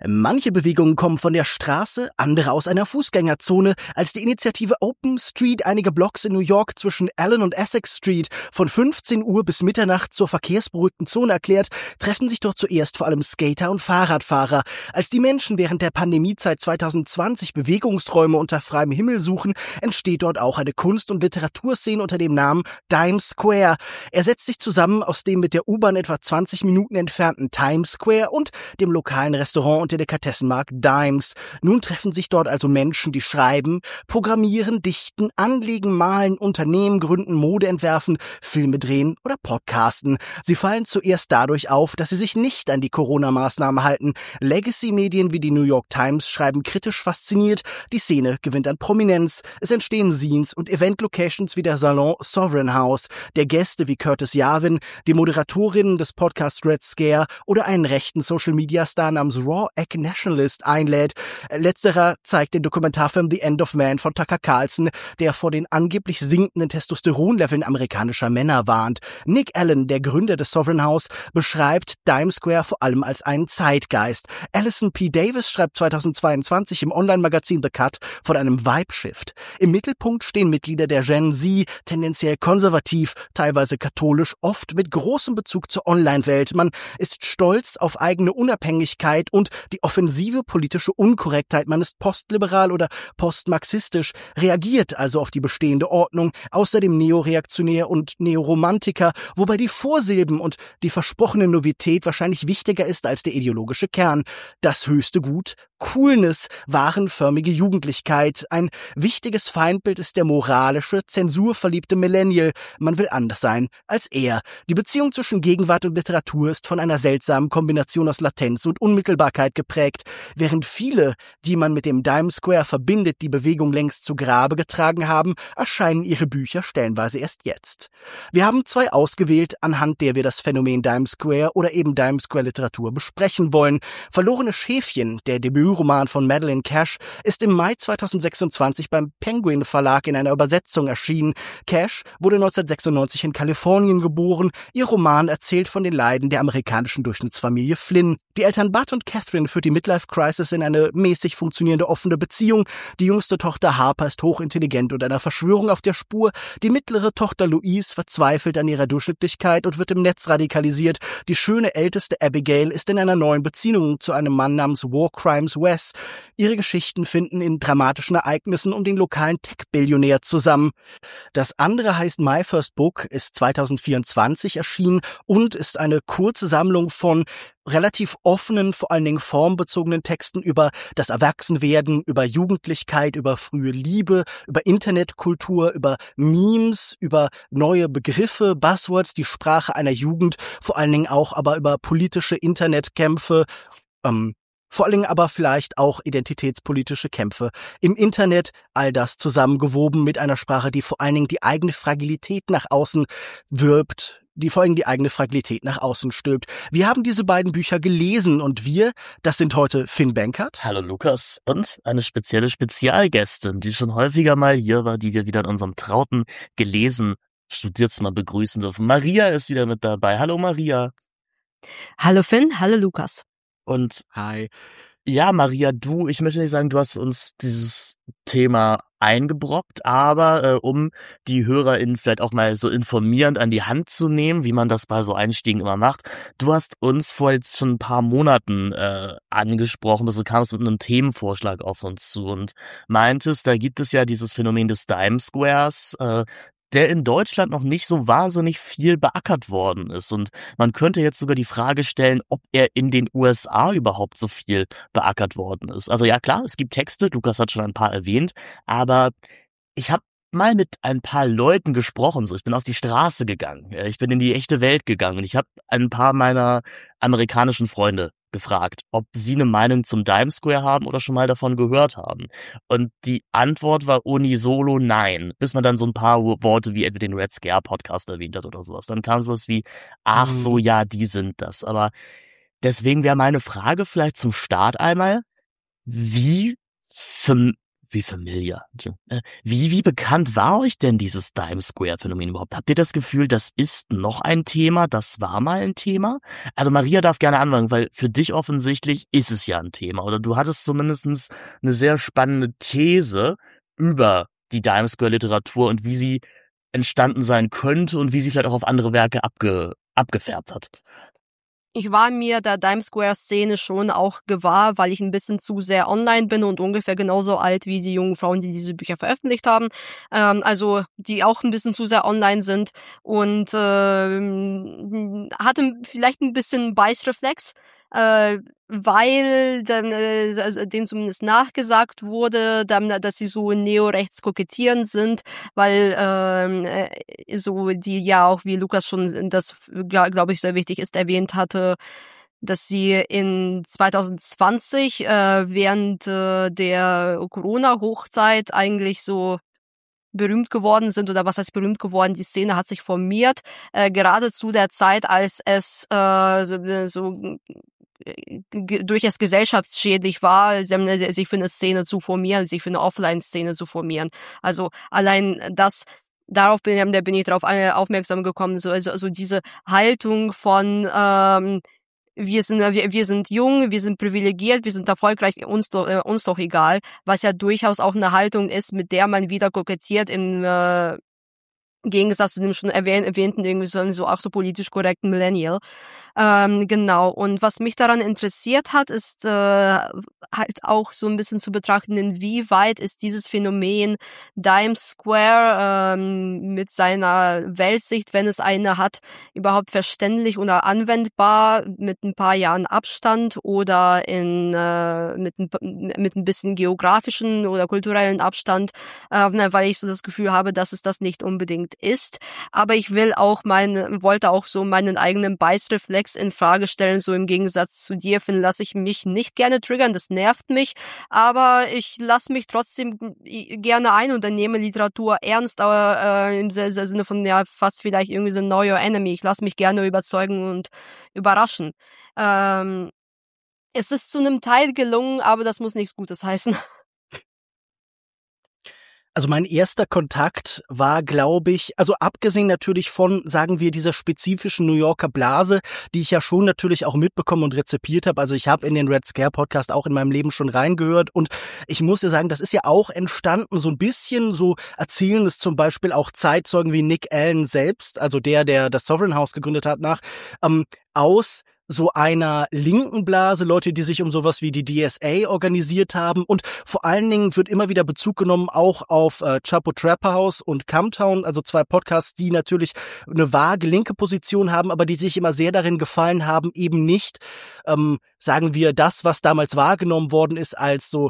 Manche Bewegungen kommen von der Straße, andere aus einer Fußgängerzone. Als die Initiative Open Street einige Blocks in New York zwischen Allen und Essex Street von 15 Uhr bis Mitternacht zur verkehrsberuhigten Zone erklärt, treffen sich dort zuerst vor allem Skater und Fahrradfahrer. Als die Menschen während der Pandemiezeit 2020 Bewegungsräume unter freiem Himmel suchen, entsteht dort auch eine Kunst- und Literaturszene unter dem Namen Dime Square. Er setzt sich zusammen aus dem mit der U-Bahn etwa 20 Minuten entfernten Times Square und dem lokalen Restaurant und Delikatessenmarkt Dimes. Nun treffen sich dort also Menschen, die schreiben, programmieren, dichten, anlegen, malen, Unternehmen gründen, Mode entwerfen, Filme drehen oder podcasten. Sie fallen zuerst dadurch auf, dass sie sich nicht an die Corona-Maßnahmen halten. Legacy-Medien wie die New York Times schreiben kritisch fasziniert, die Szene gewinnt an Prominenz. Es entstehen Scenes und Event-Locations wie der Salon Sovereign House, der Gäste wie Curtis Yarvin, die Moderatorinnen des Podcasts Red Scare oder einen rechten Social-Media-Star namens Raw Egg Nationalist einlädt. Letzterer zeigt den Dokumentarfilm The End of Man von Tucker Carlson, der vor den angeblich sinkenden Testosteronleveln amerikanischer Männer warnt. Nick Allen, der Gründer des Sovereign House, beschreibt Dime Square vor allem als einen Zeitgeist. Alison P. Davis schreibt 2022 im Online-Magazin The Cut von einem Vibe-Shift. Im Mittelpunkt stehen Mitglieder der Gen Z, tendenziell konservativ, teilweise katholisch, oft mit großem Bezug zur Online-Welt. Man ist stolz auf eigene Unabhängigkeit und die offensive politische Unkorrektheit. Man ist postliberal oder postmarxistisch, reagiert also auf die bestehende Ordnung, außerdem neoreaktionär und Neoromantiker, wobei die Vorsilben und die versprochene Novität wahrscheinlich wichtiger ist als der ideologische Kern. Das höchste Gut, Coolness, warenförmige Jugendlichkeit. Ein wichtiges Feindbild ist der moralische, zensurverliebte Millennial. Man will anders sein als er. Die Beziehung zwischen Gegenwart und Literatur ist von einer seltsamen Kombination aus Latenz und Unmittelbarkeit geprägt. Während viele, die man mit dem Dime Square verbindet, die Bewegung längst zu Grabe getragen haben, erscheinen ihre Bücher stellenweise erst jetzt. Wir haben zwei ausgewählt, anhand der wir das Phänomen Dime Square oder eben Dime Square Literatur besprechen wollen. Verlorene Schäfchen, der Debütroman von Madeleine Cash, ist im Mai 2026 beim Penguin Verlag in einer Übersetzung erschienen. Cash wurde 1996 in Kalifornien geboren. Ihr Roman erzählt von den Leiden der amerikanischen Durchschnittsfamilie Flynn. Die Eltern Bud und Catherine führt die Midlife-Crisis in eine mäßig funktionierende offene Beziehung. Die jüngste Tochter Harper ist hochintelligent und einer Verschwörung auf der Spur. Die mittlere Tochter Louise verzweifelt an ihrer Durchschnittlichkeit und wird im Netz radikalisiert. Die schöne älteste Abigail ist in einer neuen Beziehung zu einem Mann namens War Crimes Wes. Ihre Geschichten finden in dramatischen Ereignissen um den lokalen Tech-Billionär zusammen. Das andere heißt My First Book, ist 2024 erschienen und ist eine kurze Sammlung von relativ offenen, vor allen Dingen formbezogenen Texten über das Erwachsenwerden, über Jugendlichkeit, über frühe Liebe, über Internetkultur, über Memes, über neue Begriffe, Buzzwords, die Sprache einer Jugend, vor allen Dingen auch aber über politische Internetkämpfe, vor allen Dingen aber vielleicht auch identitätspolitische Kämpfe im Internet, all das zusammengewoben mit einer Sprache, die vor allen Dingen die eigene Fragilität nach außen wirbt, die vor allem die eigene Fragilität nach außen stülpt. Wir haben diese beiden Bücher gelesen und wir, das sind heute Finn Benkert. Hallo Lukas und eine spezielle Spezialgästin, die schon häufiger mal hier war, die wir wieder in unserem trauten gelesen Studierzimmer begrüßen dürfen. Maria ist wieder mit dabei. Hallo Maria. Hallo Finn, hallo Lukas. Und Hi. ja, Maria, ich möchte nicht sagen, du hast uns dieses Thema eingebrockt, aber um die HörerInnen vielleicht auch mal so informierend an die Hand zu nehmen, wie man das bei so Einstiegen immer macht. Du hast uns vor jetzt schon ein paar Monaten angesprochen, du kamst mit einem Themenvorschlag auf uns zu und meintest, da gibt es ja dieses Phänomen des Dime Squares, der in Deutschland noch nicht so wahnsinnig viel beackert worden ist. Und man könnte jetzt sogar die Frage stellen, ob er in den USA überhaupt so viel beackert worden ist. Also ja klar, es gibt Texte, Lukas hat schon ein paar erwähnt, aber ich habe mal mit ein paar Leuten gesprochen. So, ich bin auf die Straße gegangen, ich bin in die echte Welt gegangen und ich habe ein paar meiner amerikanischen Freunde gefragt, ob sie eine Meinung zum Dime Square haben oder schon mal davon gehört haben. Und die Antwort war unisono nein, bis man dann so ein paar Worte wie etwa den Red Scare Podcast erwähnt hat oder sowas. Dann kam sowas wie, ach so, ja, die sind das. Aber deswegen wäre meine Frage vielleicht zum Start einmal, wie wie familiar. Wie bekannt war euch denn dieses Times Square-Phänomen überhaupt? Habt ihr das Gefühl, das ist noch ein Thema, das war mal ein Thema? Also Maria darf gerne anfangen, weil für dich offensichtlich ist es ja ein Thema. Oder du hattest zumindest eine sehr spannende These über die Times Square-Literatur und wie sie entstanden sein könnte und wie sie vielleicht auch auf andere Werke abgefärbt hat. Ich war mir der Times Square-Szene schon auch gewahr, weil ich ein bisschen zu sehr online bin und ungefähr genauso alt wie die jungen Frauen, die diese Bücher veröffentlicht haben. Also die auch ein bisschen zu sehr online sind und hatte vielleicht ein bisschen Beißreflex, weil dann also denen zumindest nachgesagt wurde, dann, dass sie so neorechts kokettierend sind, weil so die ja auch, wie Lukas schon das, glaube ich, sehr wichtig ist, erwähnt hatte, dass sie in 2020 während der Corona-Hochzeit eigentlich so berühmt geworden sind, oder was heißt berühmt geworden, die Szene hat sich formiert, gerade zu der Zeit, als es durchaus gesellschaftsschädlich war, sich für eine Szene zu formieren, sich für eine Offline-Szene zu formieren. Also allein das, darauf bin ich darauf aufmerksam gekommen, also diese Haltung von wir sind jung, wir sind privilegiert, wir sind erfolgreich, uns doch egal, was ja durchaus auch eine Haltung ist, mit der man wieder kokettiert im Gegensatz zu dem schon erwähnten, irgendwie so auch so politisch korrekten Millennial. Genau. Und was mich daran interessiert hat, ist halt auch so ein bisschen zu betrachten, inwieweit ist dieses Phänomen Times Square mit seiner Weltsicht, wenn es eine hat, überhaupt verständlich oder anwendbar mit ein paar Jahren Abstand oder mit ein bisschen geografischen oder kulturellen Abstand, weil ich so das Gefühl habe, dass es das nicht unbedingt ist. Aber ich wollte auch so meinen eigenen Beißreflex in Frage stellen, so im Gegensatz zu dir, Finn, lasse ich mich nicht gerne triggern, das nervt mich, aber ich lasse mich trotzdem gerne ein und dann nehme Literatur ernst, aber im Sinne von, ja, fast vielleicht irgendwie so Know Your Enemy, ich lasse mich gerne überzeugen und überraschen. Es ist zu einem Teil gelungen, aber das muss nichts Gutes heißen. Also mein erster Kontakt war, glaube ich, also abgesehen natürlich von, sagen wir, dieser spezifischen New Yorker Blase, die ich ja schon natürlich auch mitbekommen und rezipiert habe. Also ich habe in den Red Scare Podcast auch in meinem Leben schon reingehört und ich muss ja sagen, das ist ja auch entstanden, so ein bisschen so erzählen es zum Beispiel auch Zeitzeugen wie Nick Allen selbst, also der das Sovereign House gegründet hat, aus so einer linken Blase, Leute, die sich um sowas wie die DSA organisiert haben, und vor allen Dingen wird immer wieder Bezug genommen auch auf Chapo Trap House und Camptown, also zwei Podcasts, die natürlich eine vage linke Position haben, aber die sich immer sehr darin gefallen haben, eben nicht, sagen wir, das, was damals wahrgenommen worden ist, als so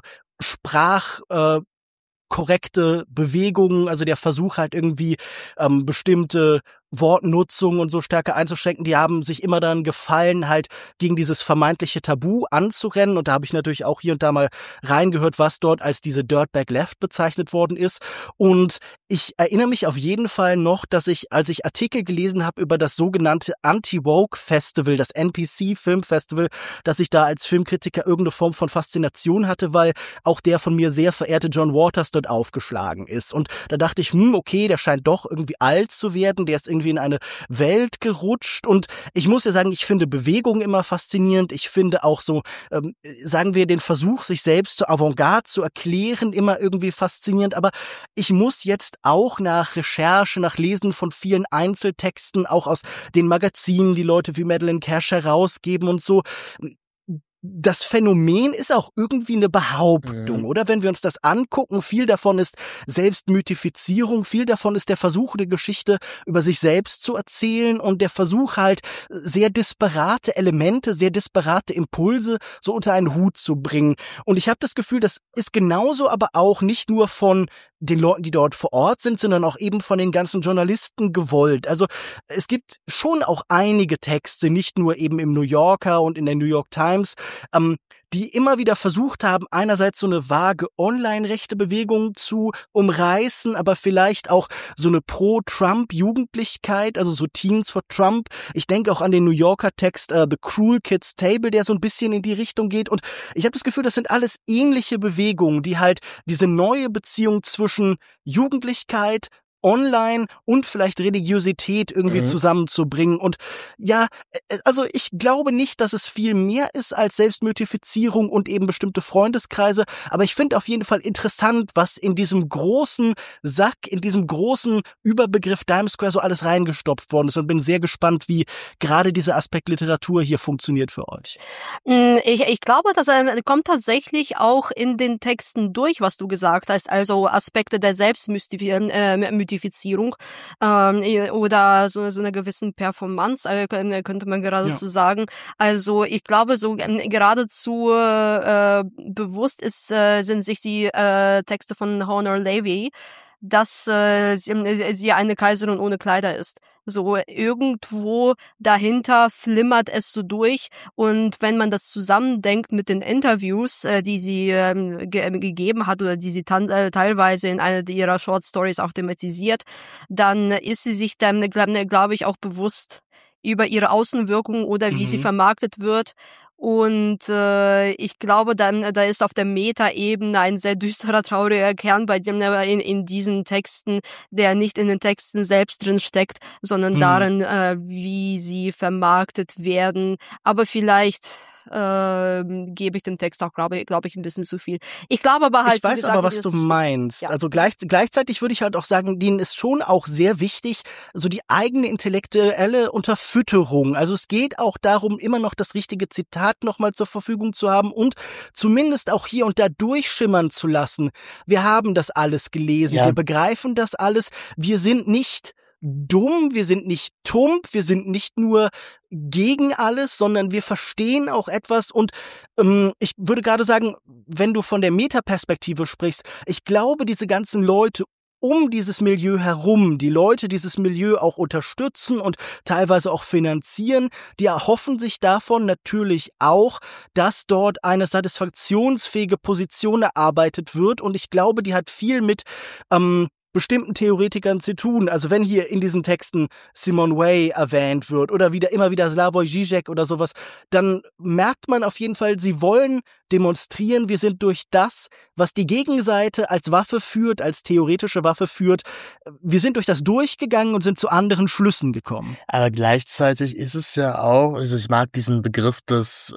korrekte Bewegungen, also der Versuch halt irgendwie bestimmte Wortnutzung und so stärker einzuschränken, die haben sich immer dann gefallen, halt gegen dieses vermeintliche Tabu anzurennen, und da habe ich natürlich auch hier und da mal reingehört, was dort als diese Dirtbag Left bezeichnet worden ist, und ich erinnere mich auf jeden Fall noch, dass ich, als ich Artikel gelesen habe über das sogenannte Anti-Woke Festival, das NPC Film Festival, dass ich da als Filmkritiker irgendeine Form von Faszination hatte, weil auch der von mir sehr verehrte John Waters dort aufgeschlagen ist, und da dachte ich, okay, der scheint doch irgendwie alt zu werden, der ist irgendwie in eine Welt gerutscht, und ich muss ja sagen, ich finde Bewegung immer faszinierend, ich finde auch so, sagen wir, den Versuch, sich selbst zur Avantgarde zu erklären, immer irgendwie faszinierend, aber ich muss jetzt auch nach Recherche, nach Lesen von vielen Einzeltexten, auch aus den Magazinen, die Leute wie Madeleine Cash herausgeben und so, das Phänomen ist auch irgendwie eine Behauptung, oder? Wenn wir uns das angucken, viel davon ist Selbstmythifizierung, viel davon ist der Versuch, eine Geschichte über sich selbst zu erzählen, und der Versuch halt, sehr disparate Elemente, sehr disparate Impulse so unter einen Hut zu bringen. Und ich habe das Gefühl, das ist genauso aber auch nicht nur von den Leuten, die dort vor Ort sind, sondern auch eben von den ganzen Journalisten gewollt. Also es gibt schon auch einige Texte, nicht nur eben im New Yorker und in der New York Times, die immer wieder versucht haben, einerseits so eine vage Online-Rechte-Bewegung zu umreißen, aber vielleicht auch so eine Pro-Trump-Jugendlichkeit, also so Teens for Trump. Ich denke auch an den New Yorker Text The Cruel Kids Table, der so ein bisschen in die Richtung geht. Und ich habe das Gefühl, das sind alles ähnliche Bewegungen, die halt diese neue Beziehung zwischen Jugendlichkeit, Online und vielleicht Religiosität irgendwie zusammenzubringen. Und ja, also ich glaube nicht, dass es viel mehr ist als Selbstmythifizierung und eben bestimmte Freundeskreise, aber ich finde auf jeden Fall interessant, was in diesem großen Sack, in diesem großen Überbegriff Times Square so alles reingestopft worden ist und bin sehr gespannt, wie gerade dieser Aspekt Literatur hier funktioniert für euch. Ich glaube, das kommt tatsächlich auch in den Texten durch, was du gesagt hast, also Aspekte der Selbstmythifizierung oder so eine gewissen Performance, könnte man geradezu sagen. Also ich glaube, so geradezu bewusst sind sich die Texte von Honor Levy, dass sie eine Kaiserin ohne Kleider ist. So irgendwo dahinter flimmert es so durch, und wenn man das zusammendenkt mit den Interviews, die sie gegeben hat oder die sie teilweise in einer ihrer Short Stories auch thematisiert, dann ist sie sich dann, glaube ich, auch bewusst über ihre Außenwirkung oder wie sie vermarktet wird. Und ich glaube, da ist auf der Meta-Ebene ein sehr düsterer, trauriger Kern bei dem in diesen Texten, der nicht in den Texten selbst drin steckt, sondern darin, wie sie vermarktet werden. Aber vielleicht gebe ich dem Text auch, glaube ich, ein bisschen zu viel. Ich glaube aber halt, ich weiß aber, was du meinst. Ja. Also gleichzeitig würde ich halt auch sagen, denen ist schon auch sehr wichtig, so die eigene intellektuelle Unterfütterung. Also es geht auch darum, immer noch das richtige Zitat nochmal zur Verfügung zu haben und zumindest auch hier und da durchschimmern zu lassen. Wir haben das alles gelesen, wir begreifen das alles, wir sind nicht dumm, wir sind nicht tump, wir sind nicht nur gegen alles, sondern wir verstehen auch etwas. Und ich würde gerade sagen, wenn du von der Metaperspektive sprichst, ich glaube, diese ganzen Leute um dieses Milieu herum, die Leute dieses Milieu auch unterstützen und teilweise auch finanzieren, die erhoffen sich davon natürlich auch, dass dort eine satisfaktionsfähige Position erarbeitet wird. Und ich glaube, die hat viel mit bestimmten Theoretikern zu tun. Also wenn hier in diesen Texten Simone Weil erwähnt wird oder immer wieder Slavoj Žižek oder sowas, dann merkt man auf jeden Fall, sie wollen demonstrieren, wir sind durch das, was die Gegenseite als Waffe führt, als theoretische Waffe führt, wir sind durch das durchgegangen und sind zu anderen Schlüssen gekommen. Aber gleichzeitig ist es ja auch, also ich mag diesen Begriff des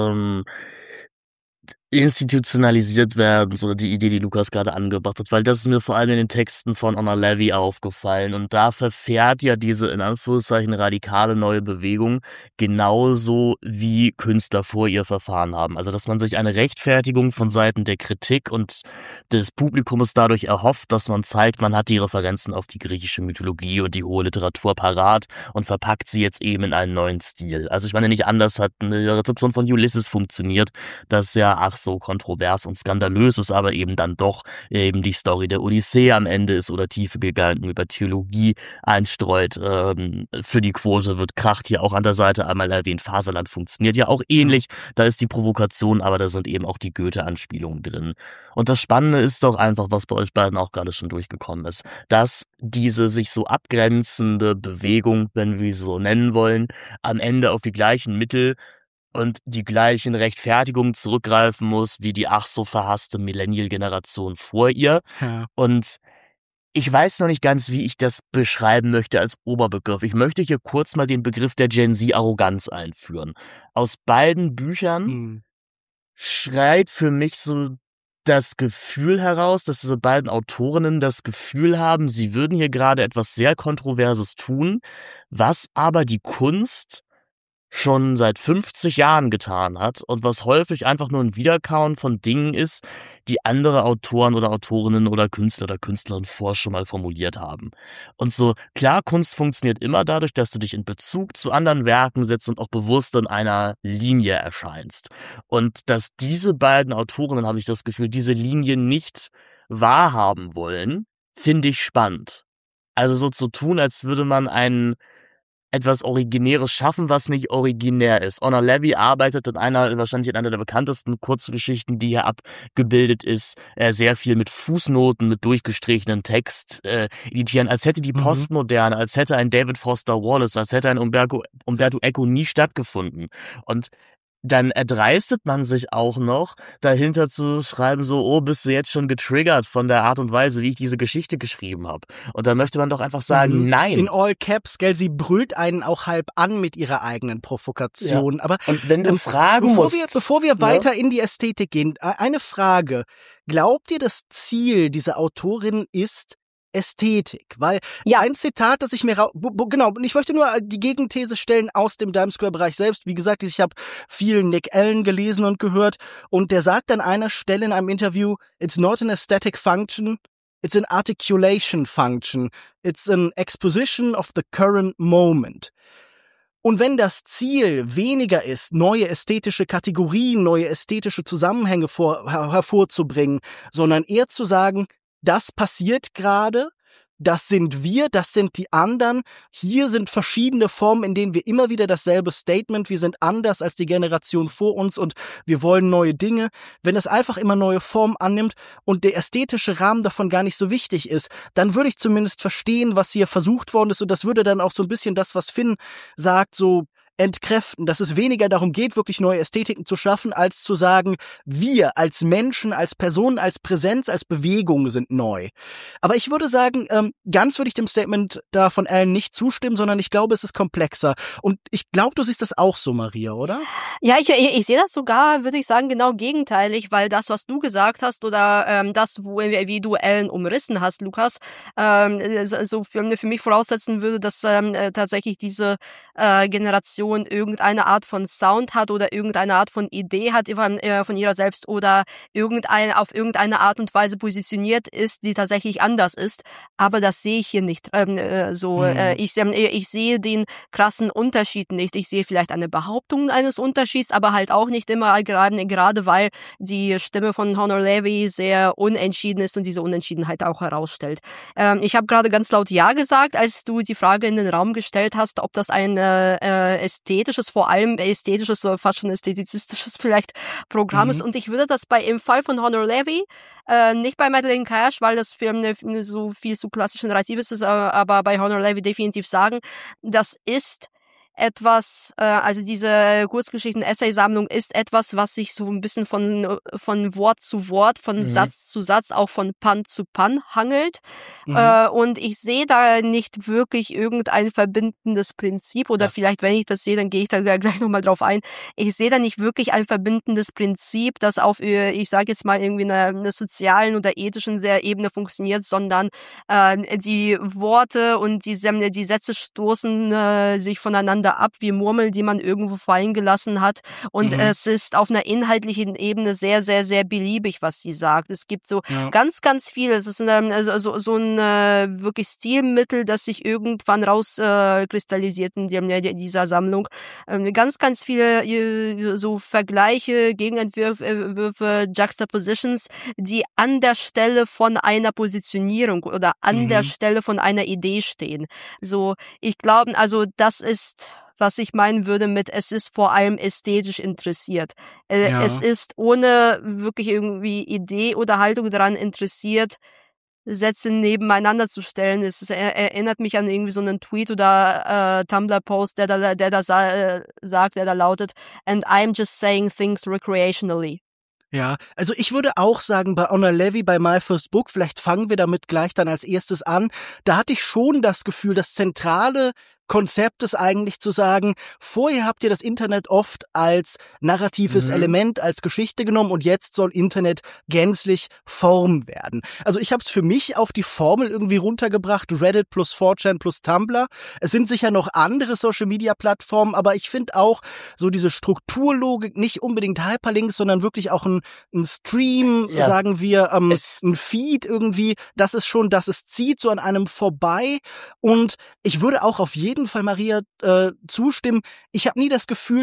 institutionalisiert werden, so die Idee, die Lukas gerade angebracht hat, weil das ist mir vor allem in den Texten von Honor Levy aufgefallen, und da verfährt ja diese in Anführungszeichen radikale neue Bewegung genauso wie Künstler vor ihr verfahren haben. Also dass man sich eine Rechtfertigung von Seiten der Kritik und des Publikums dadurch erhofft, dass man zeigt, man hat die Referenzen auf die griechische Mythologie und die hohe Literatur parat und verpackt sie jetzt eben in einen neuen Stil. Also ich meine, nicht anders hat eine Rezeption von Ulysses funktioniert, das ja so kontrovers und skandalös ist, aber eben dann doch eben die Story der Odyssee am Ende ist oder tiefe Gedanken über Theologie einstreut. Für die Quote wird Kracht hier auch an der Seite einmal erwähnt. Faserland funktioniert ja auch ähnlich. Da ist die Provokation, aber da sind eben auch die Goethe-Anspielungen drin. Und das Spannende ist doch einfach, was bei euch beiden auch gerade schon durchgekommen ist, dass diese sich so abgrenzende Bewegung, wenn wir sie so nennen wollen, am Ende auf die gleichen Mittel und die gleichen Rechtfertigungen zurückgreifen muss, wie die ach so verhasste Millennial-Generation vor ihr. Ja. Und ich weiß noch nicht ganz, wie ich das beschreiben möchte als Oberbegriff. Ich möchte hier kurz mal den Begriff der Gen Z-Arroganz einführen. Aus beiden Büchern schreit für mich so das Gefühl heraus, dass diese beiden Autorinnen das Gefühl haben, sie würden hier gerade etwas sehr Kontroverses tun, was aber die Kunst schon seit 50 Jahren getan hat und was häufig einfach nur ein Wiederkauen von Dingen ist, die andere Autoren oder Autorinnen oder Künstler oder Künstlerinnen vorher schon mal formuliert haben. Und so, klar, Kunst funktioniert immer dadurch, dass du dich in Bezug zu anderen Werken setzt und auch bewusst in einer Linie erscheinst. Und dass diese beiden Autorinnen, habe ich das Gefühl, diese Linie nicht wahrhaben wollen, finde ich spannend. Also so zu tun, als würde man einen etwas Originäres schaffen, was nicht originär ist. Honor Levy arbeitet wahrscheinlich in einer der bekanntesten Kurzgeschichten, die hier abgebildet ist, sehr viel mit Fußnoten, mit durchgestrichenen Text editieren, als hätte die Postmoderne, als hätte ein David Foster Wallace, als hätte ein Umberto Eco nie stattgefunden. Und dann erdreistet man sich auch noch, dahinter zu schreiben, so, oh, bist du jetzt schon getriggert von der Art und Weise, wie ich diese Geschichte geschrieben habe. Und da möchte man doch einfach sagen, nein. In all caps, gell, sie brüllt einen auch halb an mit ihrer eigenen Provokation. Ja. Aber und wenn du fragen musst... Bevor wir weiter in die Ästhetik gehen, eine Frage. Glaubt ihr, das Ziel dieser Autorin ist Ästhetik, weil ein Zitat, das ich mir genau, und ich möchte nur die Gegenthese stellen aus dem Dime Square Bereich selbst. Wie gesagt, ich habe viel Nick Allen gelesen und gehört und der sagt an einer Stelle in einem Interview, it's not an aesthetic function, it's an articulation function, it's an exposition of the current moment. Und wenn das Ziel weniger ist, neue ästhetische Kategorien, neue ästhetische Zusammenhänge hervorzubringen, sondern eher zu sagen, das passiert gerade, das sind wir, das sind die anderen. Hier sind verschiedene Formen, in denen wir immer wieder dasselbe Statement, wir sind anders als die Generation vor uns und wir wollen neue Dinge. Wenn es einfach immer neue Formen annimmt und der ästhetische Rahmen davon gar nicht so wichtig ist, dann würde ich zumindest verstehen, was hier versucht worden ist und das würde dann auch so ein bisschen das, was Finn sagt, so entkräften, dass es weniger darum geht, wirklich neue Ästhetiken zu schaffen, als zu sagen, wir als Menschen, als Personen, als Präsenz, als Bewegung sind neu. Aber ich würde sagen, ganz würde ich dem Statement da von Allen nicht zustimmen, sondern ich glaube, es ist komplexer. Und ich glaube, du siehst das auch so, Maria, oder? Ja, ich sehe das sogar, würde ich sagen, genau gegenteilig, weil das, was du gesagt hast oder das, wie du Allen umrissen hast, Lukas, so für mich voraussetzen würde, dass tatsächlich diese Generation irgendeine Art von Sound hat oder irgendeine Art von Idee hat von ihrer selbst oder auf irgendeine Art und Weise positioniert ist, die tatsächlich anders ist. Aber das sehe ich hier nicht. Ich sehe den krassen Unterschied nicht. Ich sehe vielleicht eine Behauptung eines Unterschieds, aber halt auch nicht immer, gerade weil die Stimme von Honor Levy sehr unentschieden ist und diese Unentschiedenheit auch herausstellt. Ich habe gerade ganz laut Ja gesagt, als du die Frage in den Raum gestellt hast, ob das ein ästhetisches, vor allem ästhetisches oder fast schon ästhetizistisches vielleicht Programm ist. Und ich würde das im Fall von Honor Levy, nicht bei Madeleine Cash, weil das für so viel zu klassisch und narrativ ist, aber bei Honor Levy definitiv sagen, das ist etwas, also diese Kurzgeschichten-Essay-Sammlung ist etwas, was sich so ein bisschen von Wort zu Wort, von Satz zu Satz, auch von Pan zu Pan hangelt. Und ich sehe da nicht wirklich irgendein verbindendes Prinzip oder vielleicht, wenn ich das sehe, dann gehe ich da gleich nochmal drauf ein. Ich sehe da nicht wirklich ein verbindendes Prinzip, das auf, ich sage jetzt mal irgendwie einer sozialen oder ethischen Ebene funktioniert, sondern die Worte und die Sätze stoßen sich voneinander ab wie Murmeln, die man irgendwo fallen gelassen hat. Und es ist auf einer inhaltlichen Ebene sehr, sehr, sehr beliebig, was sie sagt. Es gibt so ganz, ganz viel. Es ist so ein wirklich Stilmittel, das sich irgendwann rauskristallisiert in dieser Sammlung. Ganz, ganz viele so Vergleiche, Gegenentwürfe, Juxtapositions, die an der Stelle von einer Positionierung oder an der Stelle von einer Idee stehen. So, ich glaube, also das ist, was ich meinen würde mit, es ist vor allem ästhetisch interessiert. Es ist ohne wirklich irgendwie Idee oder Haltung daran interessiert, Sätze nebeneinander zu stellen. Erinnert mich an irgendwie so einen Tweet oder Tumblr-Post, der da sagt, der da lautet, and I'm just saying things recreationally. Ja, also ich würde auch sagen, bei Honor Levy, bei My First Book, vielleicht fangen wir damit gleich dann als erstes an, da hatte ich schon das Gefühl, das zentrale Konzept ist eigentlich zu sagen, vorher habt ihr das Internet oft als narratives Element, als Geschichte genommen und jetzt soll Internet gänzlich Form werden. Also ich habe es für mich auf die Formel irgendwie runtergebracht, Reddit plus 4chan plus Tumblr. Es sind sicher noch andere Social-Media-Plattformen, aber ich finde auch so diese Strukturlogik, nicht unbedingt Hyperlinks, sondern wirklich auch ein Stream, sagen wir, ein Feed irgendwie, das ist schon, dass es zieht so an einem vorbei und ich würde auch auf jeden Fall, Maria, zustimmen. Ich habe nie das Gefühl,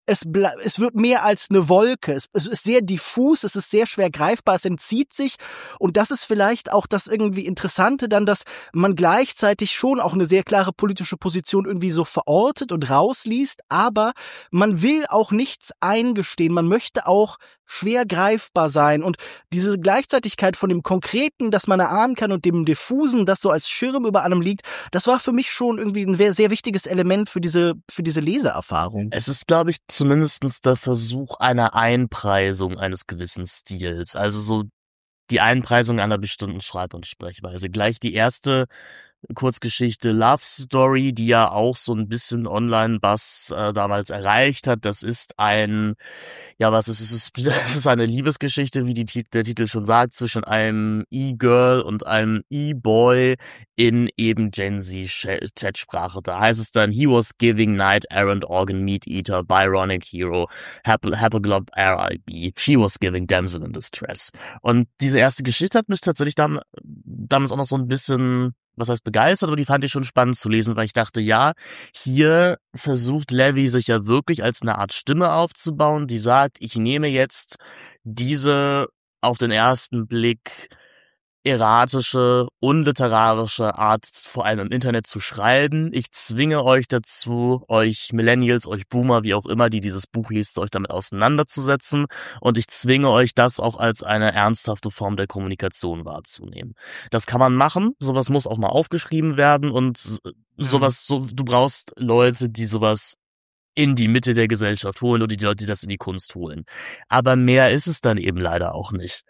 es wird mehr als eine Wolke. Es ist sehr diffus, es ist sehr schwer greifbar, es entzieht sich. Und das ist vielleicht auch das irgendwie Interessante dann, dass man gleichzeitig schon auch eine sehr klare politische Position irgendwie so verortet und rausliest, aber man will auch nichts eingestehen. Man möchte auch schwer greifbar sein. Und diese Gleichzeitigkeit von dem Konkreten, das man erahnen kann, und dem Diffusen, das so als Schirm über allem liegt, das war für mich schon irgendwie ein sehr wichtiges Element für diese Leseerfahrung. Es ist, glaube ich, zumindestens der Versuch einer Einpreisung eines gewissen Stils. Also so die Einpreisung einer bestimmten Schreib- und Sprechweise. Gleich die erste Kurzgeschichte Love Story, die ja auch so ein bisschen Online-Buzz damals erreicht hat. Das ist ein, ja, was ist es? Es ist eine Liebesgeschichte, wie der Titel schon sagt, zwischen einem E-Girl und einem E-Boy in eben Gen Z-Chatsprache. Da heißt es dann, he was giving Knight Errant Organ Meat Eater, Byronic Hero, Haploglob RIB. She was giving Damsel in Distress. Und diese erste Geschichte hat mich tatsächlich damals auch noch so ein bisschen, was heißt begeistert, aber die fand ich schon spannend zu lesen, weil ich dachte, ja, hier versucht Levi sich ja wirklich als eine Art Stimme aufzubauen, die sagt, ich nehme jetzt diese auf den ersten Blick erratische, unliterarische Art, vor allem im Internet zu schreiben. Ich zwinge euch dazu, euch Millennials, euch Boomer, wie auch immer, die dieses Buch liest, euch damit auseinanderzusetzen. Und ich zwinge euch, das auch als eine ernsthafte Form der Kommunikation wahrzunehmen. Das kann man machen. Sowas muss auch mal aufgeschrieben werden. Und du brauchst Leute, die sowas in die Mitte der Gesellschaft holen oder die Leute, die das in die Kunst holen. Aber mehr ist es dann eben leider auch nicht.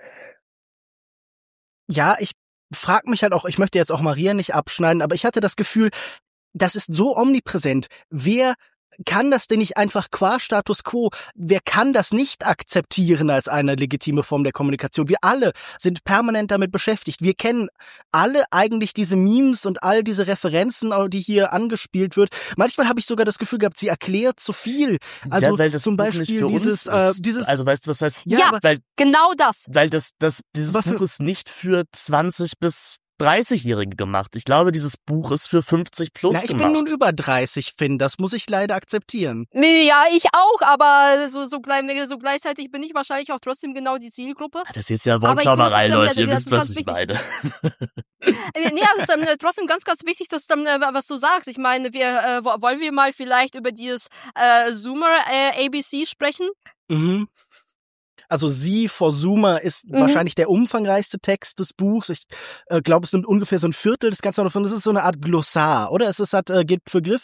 Ja, ich frage mich halt auch, ich möchte jetzt auch Maria nicht abschneiden, aber ich hatte das Gefühl, das ist so omnipräsent. Wer kann das denn nicht einfach qua Status quo? Wer kann das nicht akzeptieren als eine legitime Form der Kommunikation? Wir alle sind permanent damit beschäftigt. Wir kennen alle eigentlich diese Memes und all diese Referenzen, die hier angespielt wird. Manchmal habe ich sogar das Gefühl gehabt, sie erklärt zu viel. Also ja, weil das zum Buch Beispiel nicht für dieses, uns ist. dieses. Also weißt du, was heißt? Ja, weil genau das. Weil dieses Buch ist nicht für 20 bis 30-Jährige gemacht. Ich glaube, dieses Buch ist für 50 plus Ich gemacht. bin nun über 30, Finn. Das muss ich leider akzeptieren. Ja, ich auch, aber so gleichzeitig bin ich wahrscheinlich auch trotzdem genau die Zielgruppe. Das ist jetzt ja Wortklauberei, Leute. Ihr wisst, was ich wichtig. meine. Ja, das ist trotzdem ganz wichtig, dass was du sagst. Ich meine, wollen wir mal vielleicht über dieses Zoomer ABC sprechen? Mhm. Also Sie vor Zoomer ist wahrscheinlich der umfangreichste Text des Buchs. Ich glaube, es nimmt ungefähr so ein Viertel des Ganzen davon. Das ist so eine Art Glossar, oder? Geht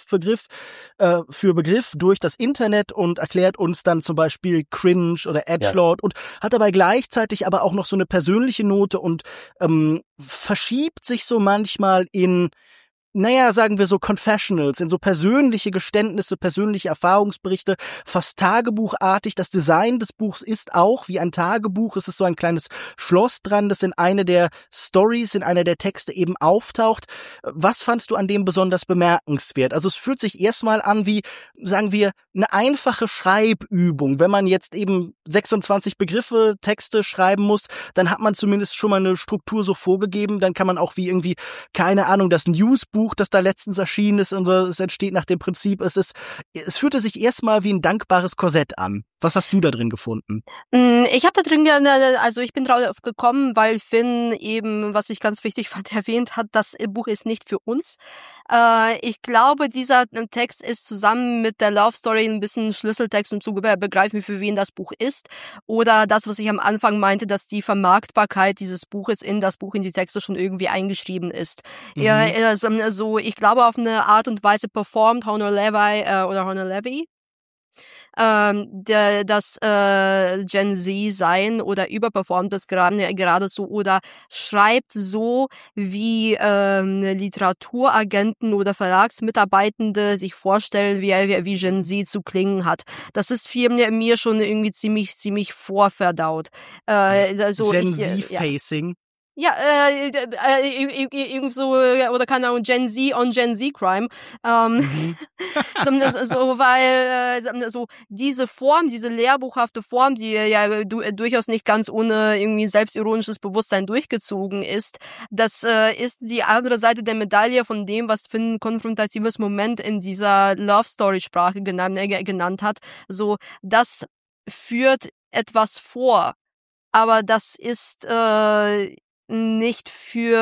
für Begriff durch das Internet und erklärt uns dann zum Beispiel Cringe oder Edgelord und hat dabei gleichzeitig aber auch noch so eine persönliche Note und verschiebt sich so manchmal in, sagen wir so Confessionals, in so persönliche Geständnisse, persönliche Erfahrungsberichte, fast tagebuchartig. Das Design des Buchs ist auch wie ein Tagebuch. Es ist so ein kleines Schloss dran, das in einer der Stories, in einer der Texte eben auftaucht. Was fandst du an dem besonders bemerkenswert? Also es fühlt sich erstmal an wie, sagen wir, eine einfache Schreibübung. Wenn man jetzt eben 26 Begriffe, Texte schreiben muss, dann hat man zumindest schon mal eine Struktur so vorgegeben. Dann kann man auch wie irgendwie, keine Ahnung, das Newsbuch, das da letztens erschienen ist und so, es entsteht nach dem Prinzip, es fühlte sich erstmal wie ein dankbares Korsett an. Was hast du da drin gefunden? Ich habe da drin, also ich bin drauf gekommen, weil Finn eben, was ich ganz wichtig fand, erwähnt hat, das Buch ist nicht für uns. Ich glaube, dieser Text ist zusammen mit der Love Story ein bisschen Schlüsseltext, um zu begreifen, für wen das Buch ist. Oder das, was ich am Anfang meinte, dass die Vermarktbarkeit dieses Buches in das Buch, in die Texte schon irgendwie eingeschrieben ist. Also ich glaube, auf eine Art und Weise performt Honor Levy das Gen Z sein oder überperformt das geradezu oder schreibt so, wie Literaturagenten oder Verlagsmitarbeitende sich vorstellen, wie Gen Z zu klingen hat. Das ist mir schon irgendwie ziemlich vorverdaut. Gen Z-Facing. Ja, irgend so, oder keine Ahnung, Gen Z on Gen Z Crime. So diese Form, diese lehrbuchhafte Form, die ja durchaus nicht ganz ohne irgendwie selbstironisches Bewusstsein durchgezogen ist, das ist die andere Seite der Medaille von dem, was Finn ein konfrontatives Moment in dieser Love-Story-Sprache genannt hat. So, das führt etwas vor, aber das ist nicht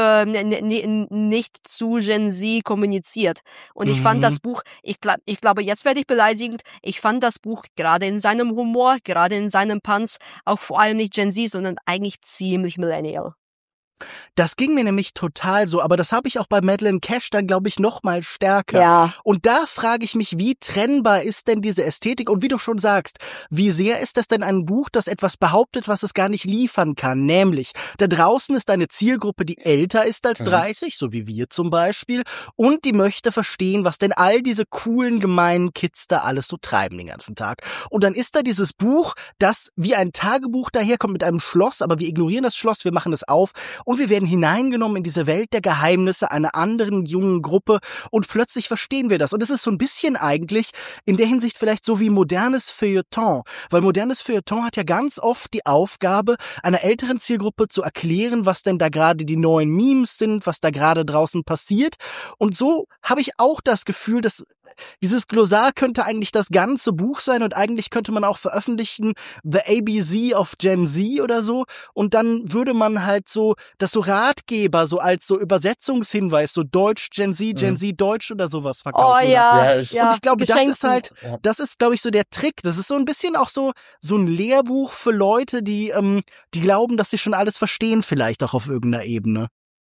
zu Gen Z kommuniziert. Und ich fand das Buch, ich glaube, jetzt werde ich beleidigend, ich fand das Buch gerade in seinem Humor, gerade in seinem Punch, auch vor allem nicht Gen Z, sondern eigentlich ziemlich Millennial. Das ging mir nämlich total so, aber das habe ich auch bei Madeleine Cash dann, glaube ich, noch mal stärker. Ja. Und da frage ich mich, wie trennbar ist denn diese Ästhetik? Und wie du schon sagst, wie sehr ist das denn ein Buch, das etwas behauptet, was es gar nicht liefern kann? Nämlich, da draußen ist eine Zielgruppe, die älter ist als 30, so wie wir zum Beispiel, und die möchte verstehen, was denn all diese coolen, gemeinen Kids da alles so treiben den ganzen Tag. Und dann ist da dieses Buch, das wie ein Tagebuch daherkommt mit einem Schloss, aber wir ignorieren das Schloss, wir machen es auf. Und wir werden hineingenommen in diese Welt der Geheimnisse einer anderen jungen Gruppe und plötzlich verstehen wir das. Und es ist so ein bisschen eigentlich in der Hinsicht vielleicht so wie modernes Feuilleton. Weil modernes Feuilleton hat ja ganz oft die Aufgabe, einer älteren Zielgruppe zu erklären, was denn da gerade die neuen Memes sind, was da gerade draußen passiert. Und so habe ich auch das Gefühl, dass dieses Glossar könnte eigentlich das ganze Buch sein und eigentlich könnte man auch veröffentlichen The ABC of Gen Z oder so und dann würde man halt so das so Ratgeber so als so Übersetzungshinweis, so Deutsch Gen Z Deutsch oder sowas verkaufen. Oh ja, und ich glaube, das ist glaube ich so der Trick. Das ist so ein bisschen auch so ein Lehrbuch für Leute, die glauben, dass sie schon alles verstehen, vielleicht auch auf irgendeiner Ebene.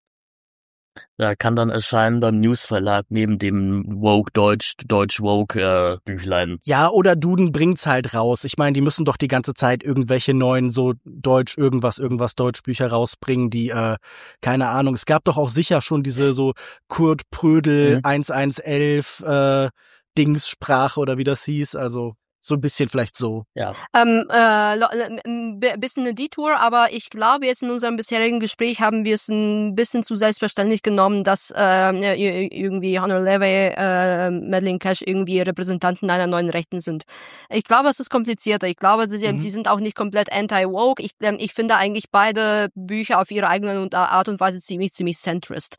Ja, kann dann erscheinen beim Newsverlag neben dem Woke Deutsch Woke Büchlein. Ja, oder Duden bringt's halt raus. Ich meine, die müssen doch die ganze Zeit irgendwelche neuen so Deutsch irgendwas Deutschbücher rausbringen, die keine Ahnung. Es gab doch auch sicher schon diese so Kurt Prödel 1111 Dingssprache oder wie das hieß, also so ein bisschen vielleicht so. Ja. Bisschen eine Detour, aber ich glaube, jetzt in unserem bisherigen Gespräch haben wir es ein bisschen zu selbstverständlich genommen, dass irgendwie Honor Levy, Madeleine Cash irgendwie Repräsentanten einer neuen Rechten sind. Ich glaube, es ist komplizierter. Ich glaube, sie sind auch nicht komplett anti-woke. Ich finde eigentlich beide Bücher auf ihre eigene Art und Weise ziemlich centrist.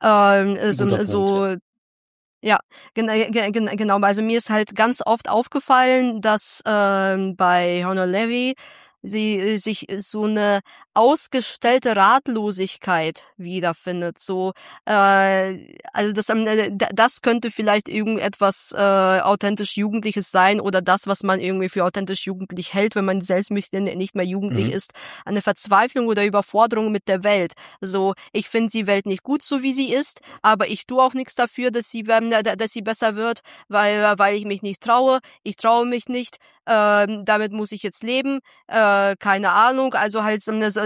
Ja, genau. Also mir ist halt ganz oft aufgefallen, dass bei Honor Levy sie sich so eine ausgestellte Ratlosigkeit wiederfindet. So, also das könnte vielleicht irgendetwas authentisch Jugendliches sein oder das, was man irgendwie für authentisch jugendlich hält, wenn man selbst nicht mehr jugendlich ist. Eine Verzweiflung oder Überforderung mit der Welt. So, ich finde die Welt nicht gut, so wie sie ist, aber ich tue auch nichts dafür, dass sie besser wird, weil ich mich nicht traue. Ich traue mich nicht. Damit muss ich jetzt leben. Keine Ahnung. Also halt so eine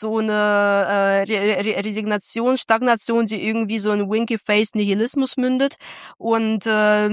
Resignation, Stagnation, die irgendwie so in Winky-Face Nihilismus mündet. Und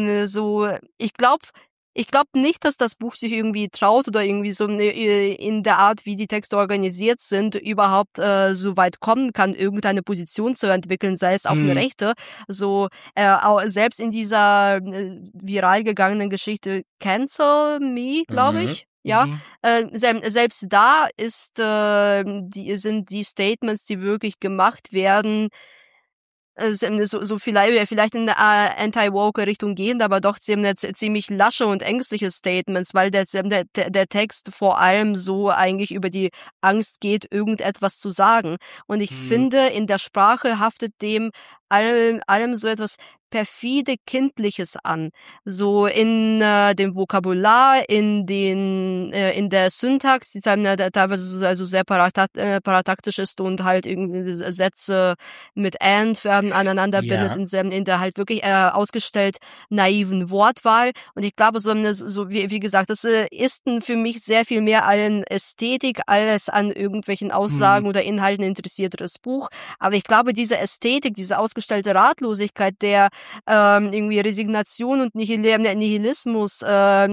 ich glaube nicht, dass das Buch sich irgendwie traut oder irgendwie so in der Art, wie die Texte organisiert sind, überhaupt so weit kommen kann, irgendeine Position zu entwickeln, sei es auch eine rechte. So selbst in dieser viral gegangenen Geschichte Cancel Me, glaube ich. Ja, selbst da sind die Statements, die wirklich gemacht werden, so vielleicht in eine Anti-Woke-Richtung gehend, aber doch ziemlich lasche und ängstliche Statements, weil der Text vor allem so eigentlich über die Angst geht, irgendetwas zu sagen. Und ich finde, in der Sprache haftet dem allem so etwas perfide Kindliches an. So in dem Vokabular, in der Syntax, die teilweise also sehr parataktisch ist und halt irgendwie Sätze mit and aneinander bindet, in der halt wirklich ausgestellt naiven Wortwahl. Und ich glaube, so wie gesagt, das ist für mich sehr viel mehr an Ästhetik als an irgendwelchen Aussagen oder Inhalten interessierteres Buch. Aber ich glaube, diese Ästhetik, diese ausgestellte aufgestellte Ratlosigkeit, der irgendwie Resignation und Nihilismus,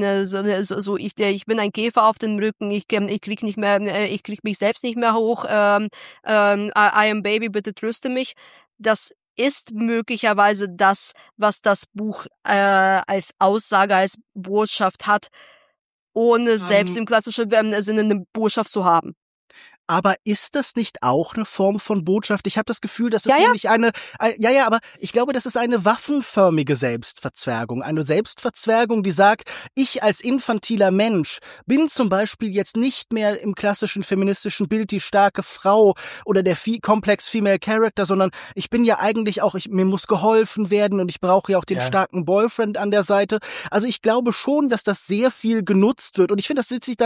ich bin ein Käfer auf dem Rücken, ich krieg mich selbst nicht mehr hoch, I am Baby, bitte tröste mich. Das ist möglicherweise das, was das Buch als Aussage, als Botschaft hat, ohne selbst im klassischen Sinne eine Botschaft zu haben. Aber ist das nicht auch eine Form von Botschaft? Ich habe das Gefühl, dass es nämlich aber ich glaube, das ist eine waffenförmige Selbstverzwergung. Eine Selbstverzwergung, die sagt, ich als infantiler Mensch bin zum Beispiel jetzt nicht mehr im klassischen feministischen Bild die starke Frau oder der komplex Female Character, sondern ich bin ja eigentlich auch, mir muss geholfen werden und ich brauche ja auch den starken Boyfriend an der Seite. Also ich glaube schon, dass das sehr viel genutzt wird. Und ich finde,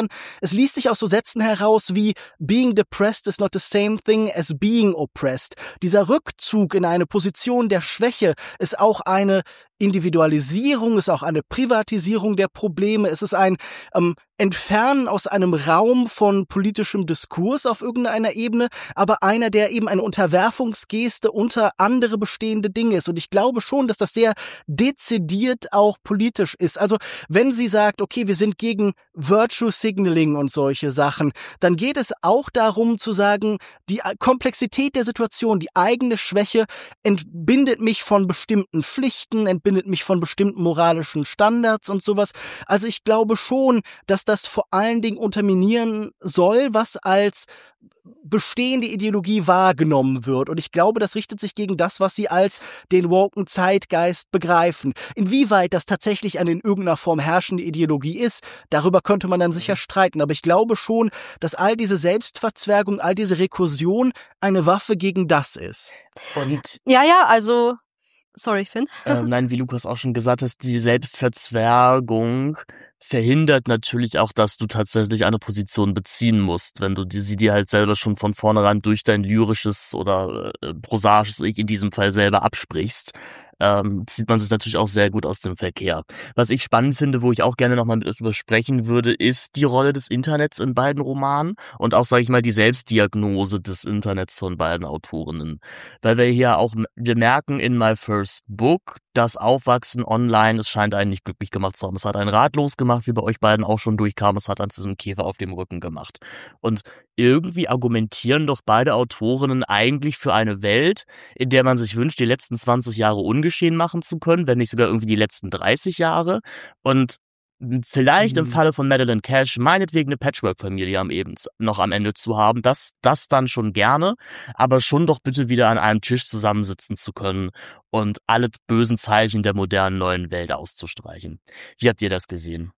es liest sich aus so Sätzen heraus wie being depressed is not the same thing as being oppressed. Dieser Rückzug in eine Position der Schwäche ist auch eine Individualisierung, ist auch eine Privatisierung der Probleme. Es ist ein Entfernen aus einem Raum von politischem Diskurs auf irgendeiner Ebene, aber einer, der eben eine Unterwerfungsgeste unter andere bestehende Dinge ist. Und ich glaube schon, dass das sehr dezidiert auch politisch ist. Also wenn sie sagt, okay, wir sind gegen Virtue Signaling und solche Sachen, dann geht es auch darum zu sagen, die Komplexität der Situation, die eigene Schwäche entbindet mich von bestimmten Pflichten, entbindet mich von bestimmten moralischen Standards und sowas. Also ich glaube schon, dass das vor allen Dingen unterminieren soll, was als bestehende Ideologie wahrgenommen wird. Und ich glaube, das richtet sich gegen das, was sie als den woken Zeitgeist begreifen. Inwieweit das tatsächlich eine in irgendeiner Form herrschende Ideologie ist, darüber könnte man dann sicher streiten. Aber ich glaube schon, dass all diese Selbstverzwergung, all diese Rekursion eine Waffe gegen das ist. Und also sorry, Finn. Nein, wie Lukas auch schon gesagt hat, die Selbstverzwergung verhindert natürlich auch, dass du tatsächlich eine Position beziehen musst, wenn du sie dir halt selber schon von vornherein durch dein lyrisches oder prosaisches Ich in diesem Fall selber absprichst. Zieht man sich natürlich auch sehr gut aus dem Verkehr. Was ich spannend finde, wo ich auch gerne nochmal mit euch drüber sprechen würde, ist die Rolle des Internets in beiden Romanen und auch, sage ich mal, die Selbstdiagnose des Internets von beiden Autorinnen. Weil wir merken in My First Book, das Aufwachsen online, es scheint einen nicht glücklich gemacht zu haben. Es hat einen ratlos gemacht, wie bei euch beiden auch schon durchkam. Es hat einen zu so einem Käfer auf dem Rücken gemacht. Und irgendwie argumentieren doch beide Autorinnen eigentlich für eine Welt, in der man sich wünscht, die letzten 20 Jahre ungeschehen machen zu können, wenn nicht sogar irgendwie die letzten 30 Jahre. Und vielleicht im Falle von Madeleine Cash meinetwegen eine Patchwork-Familie noch am Ende zu haben, das dann schon gerne, aber schon doch bitte wieder an einem Tisch zusammensitzen zu können und alle bösen Zeichen der modernen neuen Welt auszustreichen. Wie habt ihr das gesehen?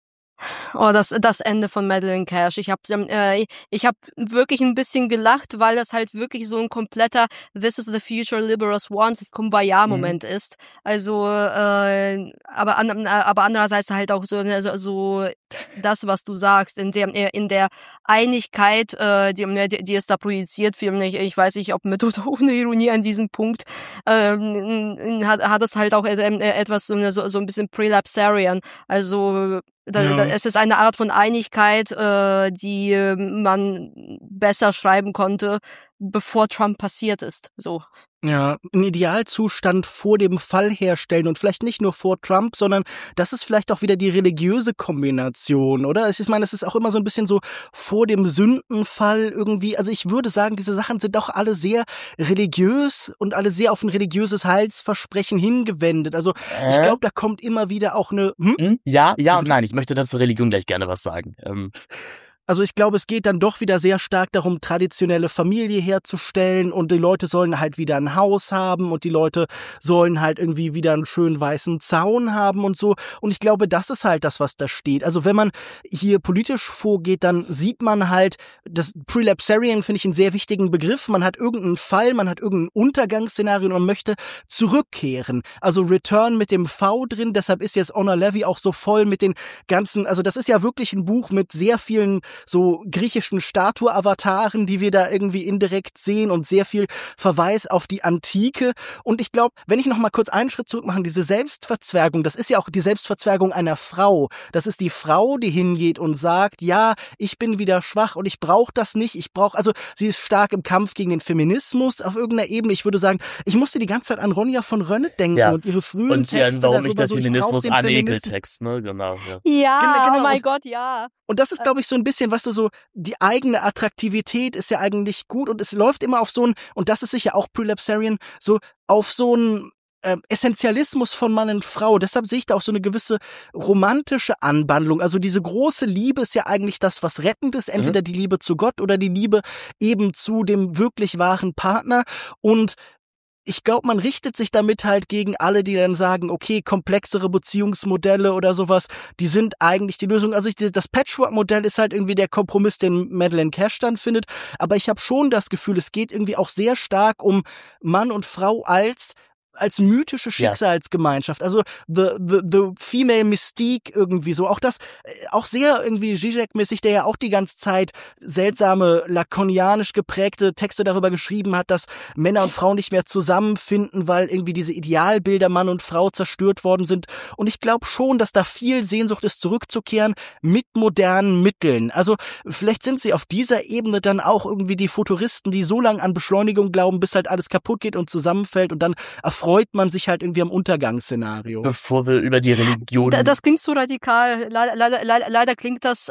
Oh, das Ende von Madeleine Cash. Ich hab wirklich ein bisschen gelacht, weil das halt wirklich so ein kompletter This is the future liberals want Kumbaya-Moment ist. Also, aber andererseits halt auch so das, was du sagst, in der Einigkeit, die es da projiziert wird. Ich weiß nicht, ob mit oder ohne Ironie an diesem Punkt, hat es halt auch etwas so ein bisschen Prelapsarian. Also, es ist eine Art von Einigkeit, die man besser schreiben konnte, bevor Trump passiert ist. So. Ja, einen Idealzustand vor dem Fall herstellen und vielleicht nicht nur vor Trump, sondern das ist vielleicht auch wieder die religiöse Kombination, oder? Ich meine, es ist auch immer so ein bisschen so vor dem Sündenfall irgendwie. Also ich würde sagen, diese Sachen sind doch alle sehr religiös und alle sehr auf ein religiöses Heilsversprechen hingewendet. Also ich glaube, da kommt immer wieder auch eine... Ja und nein, ich möchte dazu Religion gleich gerne was sagen. Also ich glaube, es geht dann doch wieder sehr stark darum, traditionelle Familie herzustellen und die Leute sollen halt wieder ein Haus haben und die Leute sollen halt irgendwie wieder einen schönen weißen Zaun haben und so. Und ich glaube, das ist halt das, was da steht. Also wenn man hier politisch vorgeht, dann sieht man halt, das Prelapsarian finde ich einen sehr wichtigen Begriff. Man hat irgendeinen Fall, man hat irgendein Untergangsszenario und man möchte zurückkehren. Also Return mit dem V drin, deshalb ist jetzt Honor Levy auch so voll mit den ganzen, also das ist ja wirklich ein Buch mit sehr vielen so griechischen Statue-Avataren, die wir da irgendwie indirekt sehen und sehr viel Verweis auf die Antike. Und ich glaube, wenn ich noch mal kurz einen Schritt zurück mache, diese Selbstverzwergung, das ist ja auch die Selbstverzwergung einer Frau. Das ist die Frau, die hingeht und sagt, ja, ich bin wieder schwach und ich brauche das nicht. Also sie ist stark im Kampf gegen den Feminismus auf irgendeiner Ebene. Ich würde sagen, ich musste die ganze Zeit an Ronja von Rönne denken und ihre frühen und Texte. Warum mich der so, Feminismus anekelt Text, ne? Genau. Ja, genau. Oh mein Gott, ja. Und das ist, glaube ich, so ein bisschen, weißt du, so die eigene Attraktivität ist ja eigentlich gut und es läuft immer auf so ein, und das ist sicher auch Prelapsarian, so auf so ein Essentialismus von Mann und Frau. Deshalb sehe ich da auch so eine gewisse romantische Anwandlung. Also diese große Liebe ist ja eigentlich das, was rettend ist. Entweder die Liebe zu Gott oder die Liebe eben zu dem wirklich wahren Partner. Und ich glaube, man richtet sich damit halt gegen alle, die dann sagen, okay, komplexere Beziehungsmodelle oder sowas, die sind eigentlich die Lösung. Also das Patchwork-Modell ist halt irgendwie der Kompromiss, den Madeleine Cash dann findet. Aber ich habe schon das Gefühl, es geht irgendwie auch sehr stark um Mann und Frau als mythische Schicksalsgemeinschaft, also the female mystique irgendwie so, auch das, auch sehr irgendwie Zizek-mäßig, der ja auch die ganze Zeit seltsame, lakonianisch geprägte Texte darüber geschrieben hat, dass Männer und Frauen nicht mehr zusammenfinden, weil irgendwie diese Idealbilder Mann und Frau zerstört worden sind, und ich glaube schon, dass da viel Sehnsucht ist, zurückzukehren mit modernen Mitteln. Also vielleicht sind sie auf dieser Ebene dann auch irgendwie die Futuristen, die so lange an Beschleunigung glauben, bis halt alles kaputt geht und zusammenfällt, und dann freut man sich halt irgendwie am Untergangsszenario. Bevor wir über die Religion... Das klingt so radikal. Leider klingt das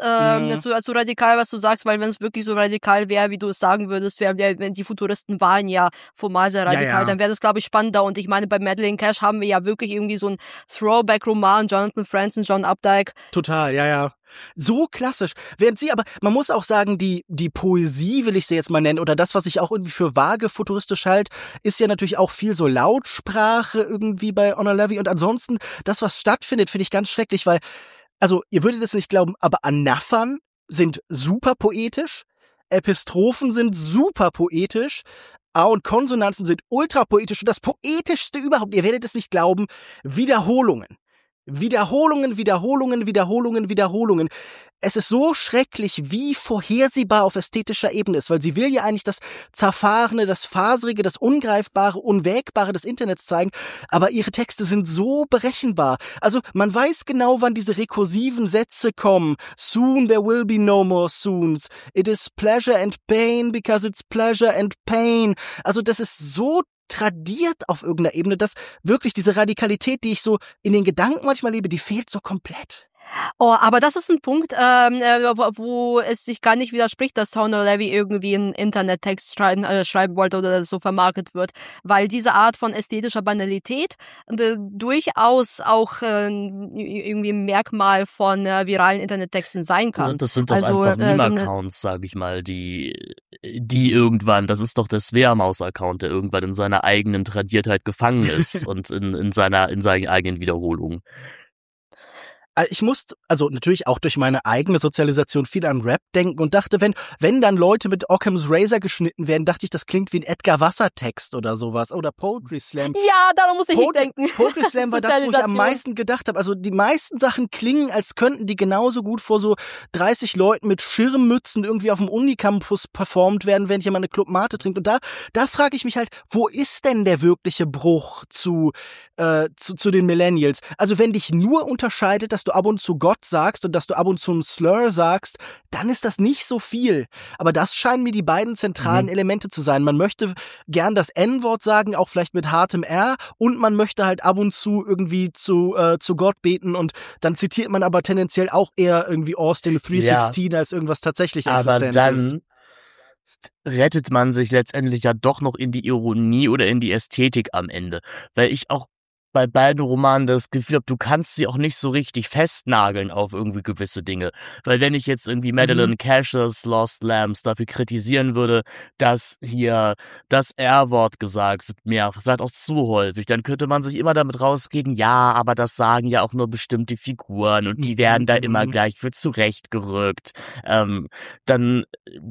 so radikal, was du sagst, weil wenn es wirklich so radikal wäre, wie du es sagen würdest, wenn die Futuristen waren ja formal sehr radikal, dann wäre das, glaube ich, spannender. Und ich meine, bei Madeleine Cash haben wir ja wirklich irgendwie so ein Throwback-Roman, Jonathan Franzen, John Updike. Total, ja. So klassisch. Während sie aber, man muss auch sagen, die Poesie, will ich sie jetzt mal nennen, oder das, was ich auch irgendwie für vage futuristisch halte, ist ja natürlich auch viel so Lautsprache irgendwie bei Honor Levy, und ansonsten, das, was stattfindet, finde ich ganz schrecklich, weil, also, ihr würdet es nicht glauben, aber Anaphern sind super poetisch, Epistrophen sind super poetisch, A- und Konsonanzen sind ultra poetisch, und das Poetischste überhaupt, ihr werdet es nicht glauben, Wiederholungen. Es ist so schrecklich, wie vorhersehbar auf ästhetischer Ebene ist, weil sie will ja eigentlich das Zerfahrene, das Faserige, das Ungreifbare, Unwägbare des Internets zeigen, aber ihre Texte sind so berechenbar. Also man weiß genau, wann diese rekursiven Sätze kommen. Soon there will be no more soons. It is pleasure and pain because it's pleasure and pain. Also das ist so tradiert auf irgendeiner Ebene, dass wirklich diese Radikalität, die ich so in den Gedanken manchmal lebe, die fehlt so komplett. Oh, aber das ist ein Punkt, wo es sich gar nicht widerspricht, dass Honor Levy irgendwie einen Internettext schreiben wollte oder das so vermarktet wird, weil diese Art von ästhetischer Banalität durchaus auch irgendwie ein Merkmal von viralen Internettexten sein kann. Und das sind doch einfach Meme-Accounts, sag ich mal, die irgendwann, das ist doch der Swearmaus-Account, der irgendwann in seiner eigenen Tradiertheit gefangen ist und in seinen eigenen Wiederholungen. Ich musste, also natürlich auch durch meine eigene Sozialisation viel an Rap denken und dachte, wenn dann Leute mit Occam's Razor geschnitten werden, dachte ich, das klingt wie ein Edgar Wasser-Text oder sowas oder Poetry Slam. Ja, daran muss ich nicht denken. Poetry Slam war das, wo ich am meisten gedacht habe. Also die meisten Sachen klingen, als könnten die genauso gut vor so 30 Leuten mit Schirmmützen irgendwie auf dem Unicampus performt werden, wenn jemand eine Club Mate trinkt. Und da frage ich mich halt, wo ist denn der wirkliche Bruch zu den Millennials? Also wenn dich nur unterscheidet, dass du ab und zu Gott sagst und dass du ab und zu einen Slur sagst, dann ist das nicht so viel. Aber das scheinen mir die beiden zentralen Elemente zu sein. Man möchte gern das N-Wort sagen, auch vielleicht mit hartem R, und man möchte halt ab und zu irgendwie zu Gott beten, und dann zitiert man aber tendenziell auch eher irgendwie Austin 316 als irgendwas tatsächlich Existentes. Aber dann rettet man sich letztendlich ja doch noch in die Ironie oder in die Ästhetik am Ende. Weil ich auch bei beiden Romanen das Gefühl habe, du kannst sie auch nicht so richtig festnageln auf irgendwie gewisse Dinge. Weil wenn ich jetzt irgendwie Madeleine Cash's Lost Lambs dafür kritisieren würde, dass hier das R-Wort gesagt wird, mehr, vielleicht auch zu häufig, dann könnte man sich immer damit rausgehen, ja, aber das sagen ja auch nur bestimmte Figuren und die werden da immer gleich für zurechtgerückt. Dann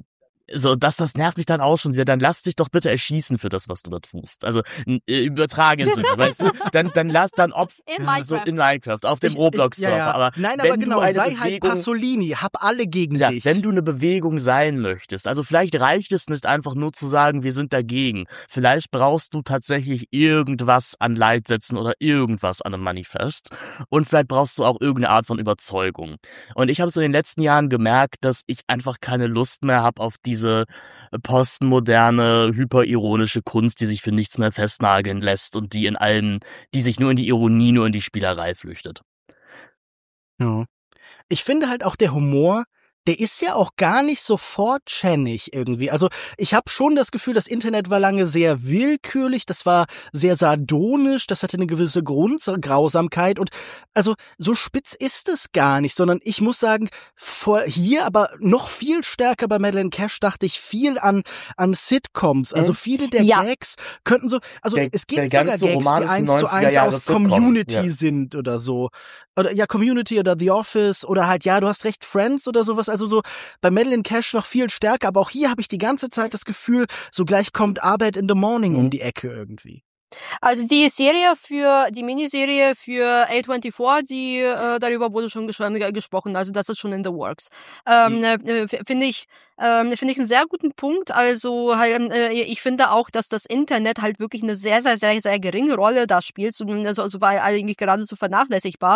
so, das nervt mich dann auch schon wieder. Dann lass dich doch bitte erschießen für das, was du da tust. Also übertragen Sinne, weißt du? Dann lass dann so in Minecraft, auf dem Roblox-Server. Ja. Aber nein, aber genau, sei halt Pasolini, hab alle gegen dich. Wenn du eine Bewegung sein möchtest, also vielleicht reicht es nicht einfach nur zu sagen, wir sind dagegen. Vielleicht brauchst du tatsächlich irgendwas an Leitsätzen oder irgendwas an einem Manifest. Und vielleicht brauchst du auch irgendeine Art von Überzeugung. Und ich habe so in den letzten Jahren gemerkt, dass ich einfach keine Lust mehr habe auf diese postmoderne, hyperironische Kunst, die sich für nichts mehr festnageln lässt und die sich nur in die Ironie, nur in die Spielerei flüchtet. Ja. Ich finde halt auch der Humor, der ist ja auch gar nicht so 4chanig irgendwie. Also ich habe schon das Gefühl, das Internet war lange sehr willkürlich, das war sehr sardonisch, das hatte eine gewisse Grundgrausamkeit und also so spitz ist es gar nicht, sondern ich muss sagen, hier aber noch viel stärker bei Madeleine Cash dachte ich viel an Sitcoms. Also viele der Gags könnten so, also es gibt sogar Gags, die 1:1 aus Community sind oder so. Oder ja, Community oder The Office oder halt, ja, du hast recht, Friends oder sowas, also so bei Madeleine Cash noch viel stärker, aber auch hier habe ich die ganze Zeit das Gefühl, so gleich kommt Arbeit in the Morning um die Ecke irgendwie. Also die Miniserie für A24, darüber wurde schon gesprochen, also das ist schon in the works. Finde ich einen sehr guten Punkt. Also halt, ich finde auch, dass das Internet halt wirklich eine sehr, sehr, sehr, sehr geringe Rolle da spielt, also war eigentlich geradezu vernachlässigbar.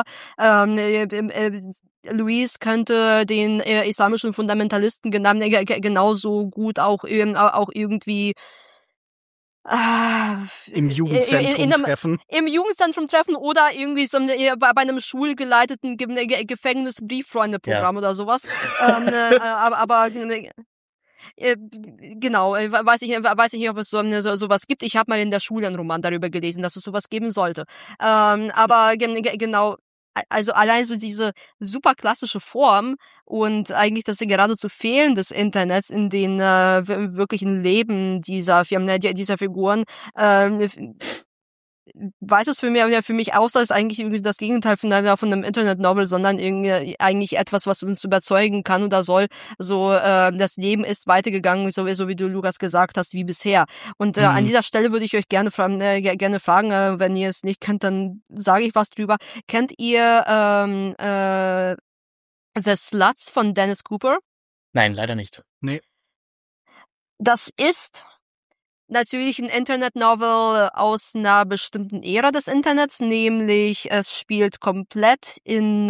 Luis könnte den islamischen Fundamentalisten genauso gut auch irgendwie im Jugendzentrum treffen. Im Jugendzentrum treffen oder irgendwie so bei einem schulgeleiteten Gefängnis-Brieffreunde-Programm oder sowas. Aber genau, weiß ich nicht, ob es sowas gibt. Ich habe mal in der Schule einen Roman darüber gelesen, dass es sowas geben sollte. Aber genau, also allein so diese super klassische Form und eigentlich das geradezu Fehlen des Internets in den wirklichen Leben dieser Figuren, weiß es für mich aus, als eigentlich irgendwie das Gegenteil von einem Internet-Novel, sondern irgendwie eigentlich etwas, was uns überzeugen kann oder soll. So, das Leben ist weitergegangen, so wie du, Lukas, gesagt hast, wie bisher. Und an dieser Stelle würde ich euch gerne fragen, wenn ihr es nicht kennt, dann sage ich was drüber. Kennt ihr The Sluts von Dennis Cooper? Nein, leider nicht. Nee. Das ist natürlich ein Internet-Novel aus einer bestimmten Ära des Internets, nämlich es spielt komplett in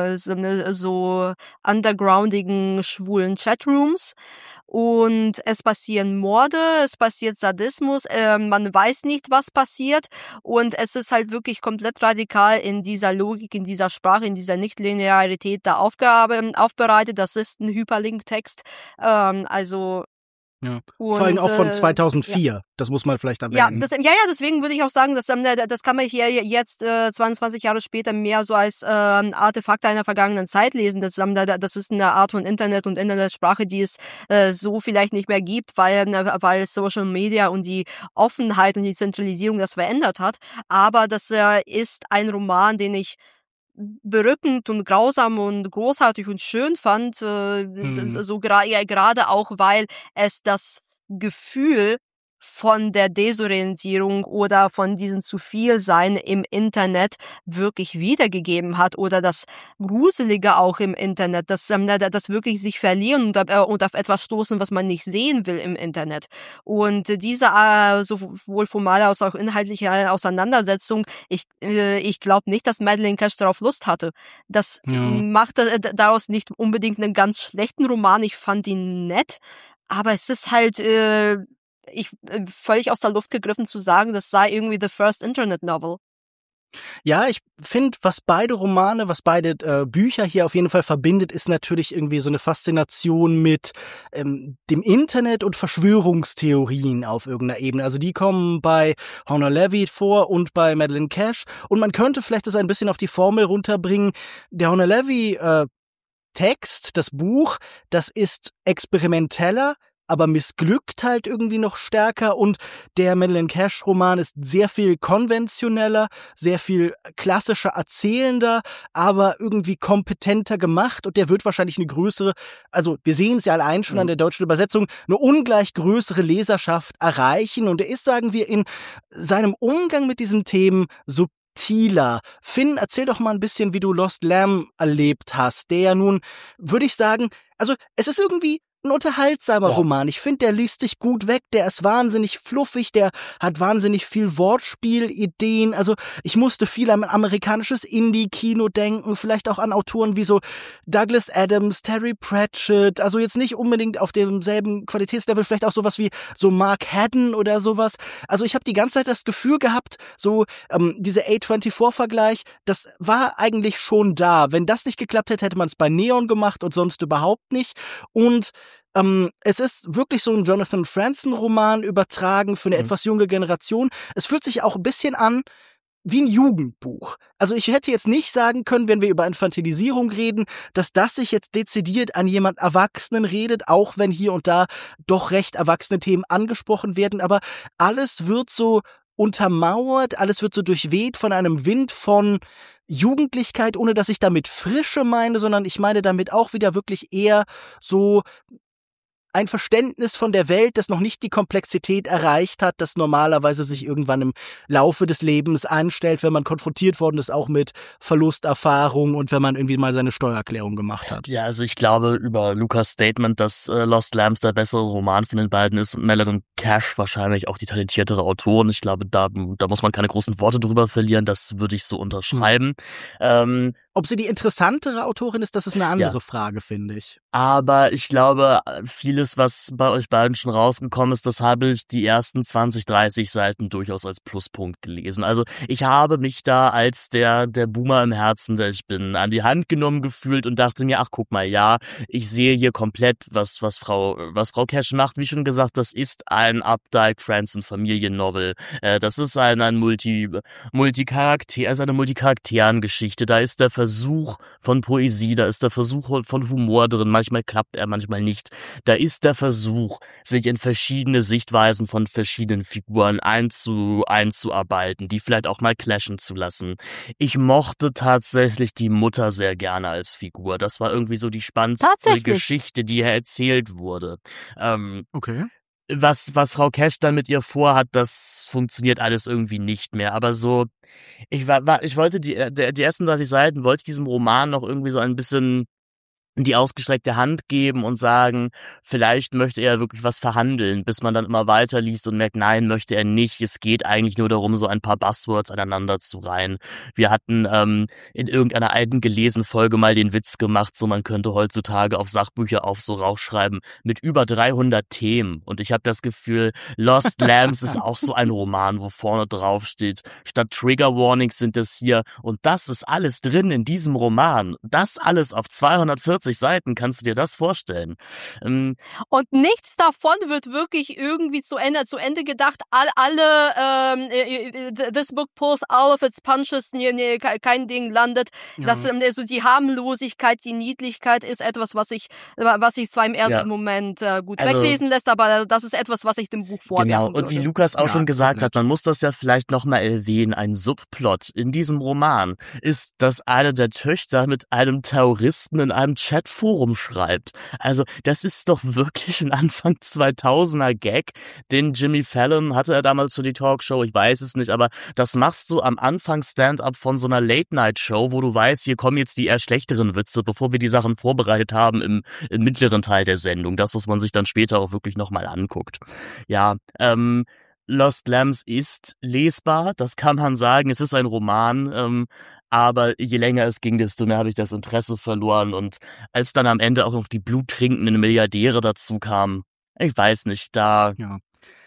so undergroundigen, schwulen Chatrooms und es passieren Morde, es passiert Sadismus, man weiß nicht, was passiert und es ist halt wirklich komplett radikal in dieser Logik, in dieser Sprache, in dieser Nichtlinearität da aufbereitet. Das ist ein Hyperlink-Text, also ja. Vor allem auch von 2004, ja. Das muss man vielleicht erwähnen. Deswegen würde ich auch sagen, dass das kann man hier jetzt 22 Jahre später mehr so als Artefakt einer vergangenen Zeit lesen. Das ist eine Art von Internet und Internetsprache, die es so vielleicht nicht mehr gibt, weil Social Media und die Offenheit und die Zentralisierung das verändert hat. Aber das ist ein Roman, den ich berückend und grausam und großartig und schön fand, gerade auch, weil es das Gefühl von der Desorientierung oder von diesem Zuvielsein im Internet wirklich wiedergegeben hat oder das Gruselige auch im Internet, das wirklich sich verlieren und auf etwas stoßen, was man nicht sehen will im Internet. Und diese sowohl formale als auch inhaltliche Auseinandersetzung, ich glaube nicht, dass Madeleine Cash darauf Lust hatte. Das macht daraus nicht unbedingt einen ganz schlechten Roman. Ich fand ihn nett, aber es ist halt völlig aus der Luft gegriffen zu sagen, das sei irgendwie the first Internet Novel. Ja, ich finde, was beide Bücher hier auf jeden Fall verbindet, ist natürlich irgendwie so eine Faszination mit dem Internet und Verschwörungstheorien auf irgendeiner Ebene. Also die kommen bei Honor Leavitt vor und bei Madeleine Cash. Und man könnte vielleicht das ein bisschen auf die Formel runterbringen. Der Honor Leavitt Text, das Buch, das ist experimenteller, aber missglückt halt irgendwie noch stärker und der Madeleine Cash-Roman ist sehr viel konventioneller, sehr viel klassischer erzählender, aber irgendwie kompetenter gemacht und der wird wahrscheinlich eine größere, also wir sehen es ja allein schon an der deutschen Übersetzung, eine ungleich größere Leserschaft erreichen und er ist, sagen wir, in seinem Umgang mit diesen Themen subtiler. Finn, erzähl doch mal ein bisschen, wie du Lost Lamb erlebt hast, der ja nun, würde ich sagen, also es ist irgendwie ein unterhaltsamer Roman. Ich finde, der liest sich gut weg, der ist wahnsinnig fluffig, der hat wahnsinnig viel Wortspielideen. Also ich musste viel an amerikanisches Indie-Kino denken, vielleicht auch an Autoren wie so Douglas Adams, Terry Pratchett, also jetzt nicht unbedingt auf demselben Qualitätslevel, vielleicht auch sowas wie so Mark Haddon oder sowas. Also ich habe die ganze Zeit das Gefühl gehabt, so diese A24-Vergleich, das war eigentlich schon da. Wenn das nicht geklappt hätte, hätte man es bei Neon gemacht und sonst überhaupt nicht. Und es ist wirklich so ein Jonathan Franzen-Roman übertragen für eine etwas junge Generation. Es fühlt sich auch ein bisschen an wie ein Jugendbuch. Also ich hätte jetzt nicht sagen können, wenn wir über Infantilisierung reden, dass das sich jetzt dezidiert an jemand Erwachsenen redet, auch wenn hier und da doch recht erwachsene Themen angesprochen werden. Aber alles wird so untermauert, alles wird so durchweht von einem Wind von Jugendlichkeit, ohne dass ich damit Frische meine, sondern ich meine damit auch wieder wirklich eher so ein Verständnis von der Welt, das noch nicht die Komplexität erreicht hat, das normalerweise sich irgendwann im Laufe des Lebens einstellt, wenn man konfrontiert worden ist, auch mit Verlusterfahrung und wenn man irgendwie mal seine Steuererklärung gemacht hat. Ja, also ich glaube über Lukas Statement, dass Lost Lambs der bessere Roman von den beiden ist und Madeleine Cash wahrscheinlich auch die talentiertere Autorin. Ich glaube, da muss man keine großen Worte drüber verlieren, das würde ich so unterschreiben. Ob sie die interessantere Autorin ist, das ist eine andere Frage, finde ich. Aber ich glaube, vieles, was bei euch beiden schon rausgekommen ist, das habe ich die ersten 20, 30 Seiten durchaus als Pluspunkt gelesen. Also ich habe mich da als der Boomer im Herzen, der ich bin, an die Hand genommen gefühlt und dachte mir, ach guck mal, ja, ich sehe hier komplett, was Frau Cash macht. Wie schon gesagt, das ist ein Updike Franzen Familiennovel. Das ist eine Multicharakteren-Geschichte. Da ist der Versuch von Poesie, da ist der Versuch von Humor drin. Manchmal klappt er, manchmal nicht. Da ist der Versuch, sich in verschiedene Sichtweisen von verschiedenen Figuren einzuarbeiten, die vielleicht auch mal clashen zu lassen. Ich mochte tatsächlich die Mutter sehr gerne als Figur. Das war irgendwie so die spannendste Geschichte, die hier erzählt wurde. Okay. Was Frau Cash dann mit ihr vorhat, das funktioniert alles irgendwie nicht mehr. Aber so, ich wollte die ersten 30 Seiten, wollte ich diesem Roman noch irgendwie so ein bisschen die ausgestreckte Hand geben und sagen, vielleicht möchte er wirklich was verhandeln, bis man dann immer weiterliest und merkt, nein, möchte er nicht. Es geht eigentlich nur darum, so ein paar Buzzwords aneinander zu reihen. Wir hatten in irgendeiner alten Gelesen-Folge mal den Witz gemacht, so man könnte heutzutage auf Sachbücher auf so raufschreiben, mit über 300 Themen. Und ich habe das Gefühl, Lost Lambs ist auch so ein Roman, wo vorne drauf steht, statt Trigger Warnings sind es hier, und das ist alles drin in diesem Roman. Das alles auf 240 Seiten, kannst du dir das vorstellen? Und nichts davon wird wirklich irgendwie zu Ende gedacht. This book pulls all of its punches, kein Ding landet. Ja. Also die Harmlosigkeit, die Niedlichkeit ist etwas, was sich zwar im ersten Moment gut weglesen lässt, aber das ist etwas, was ich dem Buch vorwerfen würde. Und wie Lukas auch schon gesagt hat, man muss das ja vielleicht nochmal erwähnen, ein Subplot in diesem Roman ist, dass eine der Töchter mit einem Terroristen in einem Chatforum schreibt. Also das ist doch wirklich ein Anfang 2000er Gag, den Jimmy Fallon hatte er damals für die Talkshow, ich weiß es nicht, aber das machst du am Anfang Stand-up von so einer Late-Night-Show, wo du weißt, hier kommen jetzt die eher schlechteren Witze, bevor wir die Sachen vorbereitet haben im mittleren Teil der Sendung. Das, was man sich dann später auch wirklich nochmal anguckt. Ja, Lost Lambs ist lesbar, das kann man sagen. Es ist ein Roman, aber je länger es ging, desto mehr habe ich das Interesse verloren. Und als dann am Ende auch noch die bluttrinkenden Milliardäre dazu kamen, ich weiß nicht, da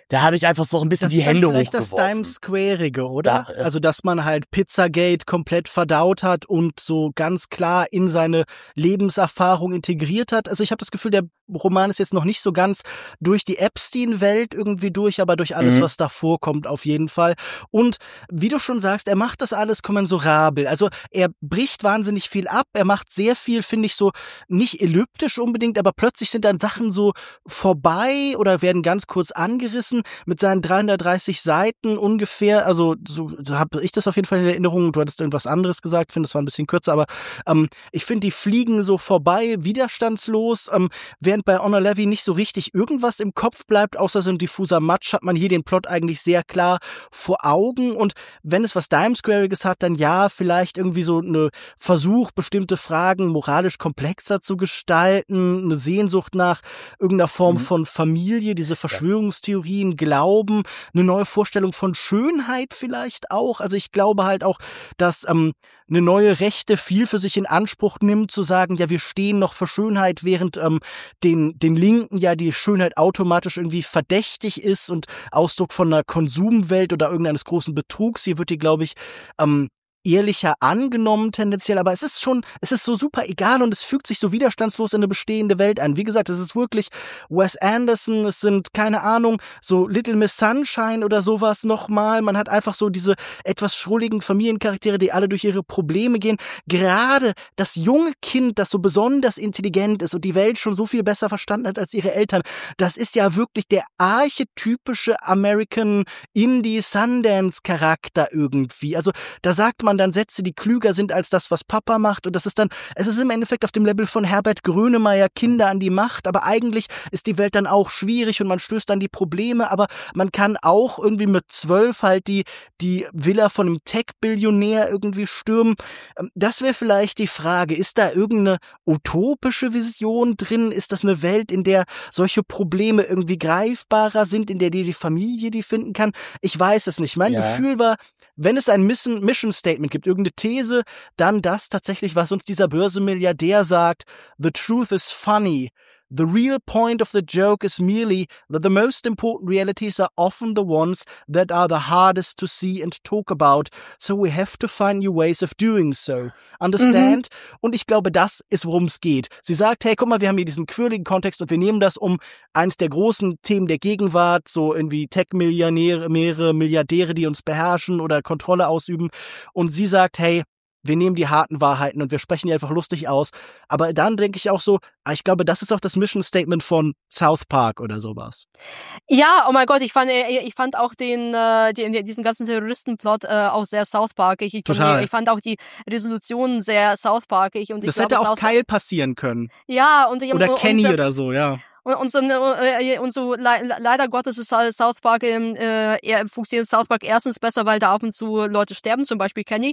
da habe ich einfach so ein bisschen Das die ist dann Hände vielleicht das hochgeworfen. Times Square-ige, oder? Da, Also, dass man halt Pizzagate komplett verdaut hat und so ganz klar in seine Lebenserfahrung integriert hat. Also, ich habe das Gefühl, der Roman ist jetzt noch nicht so ganz durch die Epstein-Welt irgendwie durch, aber durch alles, was da vorkommt, auf jeden Fall. Und wie du schon sagst, er macht das alles kommensurabel. Also, er bricht wahnsinnig viel ab. Er macht sehr viel, finde ich, so nicht elliptisch unbedingt, aber plötzlich sind dann Sachen so vorbei oder werden ganz kurz angerissen mit seinen 330 Seiten ungefähr. Also so habe ich das auf jeden Fall in Erinnerung. Du hattest irgendwas anderes gesagt, finde es war ein bisschen kürzer, aber ich finde, die fliegen so vorbei, widerstandslos. Während bei Honor Levy nicht so richtig irgendwas im Kopf bleibt, außer so ein diffuser Matsch, hat man hier den Plot eigentlich sehr klar vor Augen. Und wenn es was Times Square-iges hat, dann ja, vielleicht irgendwie so eine Versuch, bestimmte Fragen moralisch komplexer zu gestalten, eine Sehnsucht nach irgendeiner Form von Familie, diese Verschwörungstheorien, Glauben, eine neue Vorstellung von Schönheit vielleicht auch. Also ich glaube halt auch, dass eine neue Rechte viel für sich in Anspruch nimmt, zu sagen, ja, wir stehen noch für Schönheit, während den Linken ja die Schönheit automatisch irgendwie verdächtig ist und Ausdruck von einer Konsumwelt oder irgendeines großen Betrugs. Hier wird die, glaube ich, ehrlicher angenommen tendenziell, aber es ist so super egal und es fügt sich so widerstandslos in eine bestehende Welt ein. Wie gesagt, es ist wirklich Wes Anderson, es sind, keine Ahnung, so Little Miss Sunshine oder sowas nochmal. Man hat einfach so diese etwas schrulligen Familiencharaktere, die alle durch ihre Probleme gehen. Gerade das junge Kind, das so besonders intelligent ist und die Welt schon so viel besser verstanden hat als ihre Eltern, das ist ja wirklich der archetypische American Indie Sundance Charakter irgendwie. Also da sagt man dann Sätze, die klüger sind als das, was Papa macht. Und es ist im Endeffekt auf dem Level von Herbert Grönemeyer, Kinder an die Macht. Aber eigentlich ist die Welt dann auch schwierig und man stößt an die Probleme. Aber man kann auch irgendwie mit 12 halt die Villa von einem Tech-Billionär irgendwie stürmen. Das wäre vielleicht die Frage. Ist da irgendeine utopische Vision drin? Ist das eine Welt, in der solche Probleme irgendwie greifbarer sind, in der die Familie die finden kann? Ich weiß es nicht. Mein Gefühl war, wenn es ein Mission Statement gibt, irgendeine These, dann das tatsächlich, was uns dieser Börsenmilliardär sagt. The truth is funny. The real point of the joke is merely that the most important realities are often the ones that are the hardest to see and talk about. So we have to find new ways of doing so. Understand? Und ich glaube, das ist, worum es geht. Sie sagt, hey, guck mal, wir haben hier diesen quirligen Kontext und wir nehmen das, um eins der großen Themen der Gegenwart, so irgendwie Tech-Millionäre, mehrere Milliardäre, die uns beherrschen oder Kontrolle ausüben. Und sie sagt, hey, wir nehmen die harten Wahrheiten und wir sprechen die einfach lustig aus. Aber dann denke ich auch so, ich glaube, das ist auch das Mission Statement von South Park oder sowas. Ja, oh mein Gott, ich fand auch diesen ganzen Terroristenplot auch sehr South Parkig. Total. Ich fand auch die Resolutionen sehr South Parkig. Und das hätte auch Kyle passieren können. Ja, oder Kenny oder so, ja. Und so leider Gottes ist South Park funktioniert South Park erstens besser, weil da ab und zu Leute sterben, zum Beispiel Kenny,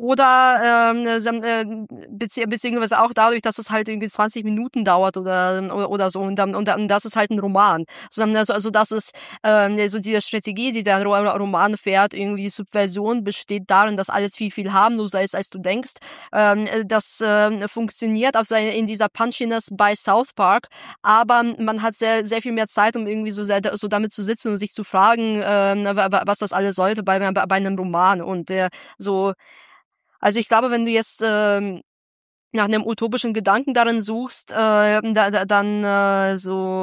oder beziehungsweise auch dadurch, dass es halt irgendwie 20 Minuten dauert oder so und das ist halt ein Roman. Also das ist so diese Strategie, die der Roman fährt, irgendwie Subversion besteht darin, dass alles viel, viel harmloser ist, als du denkst. Das funktioniert in dieser Punchiness bei South Park, aber man hat sehr, sehr viel mehr Zeit, um irgendwie so damit zu sitzen und sich zu fragen, was das alles sollte bei einem Roman. Und also ich glaube, wenn du jetzt nach einem utopischen Gedanken darin suchst, dann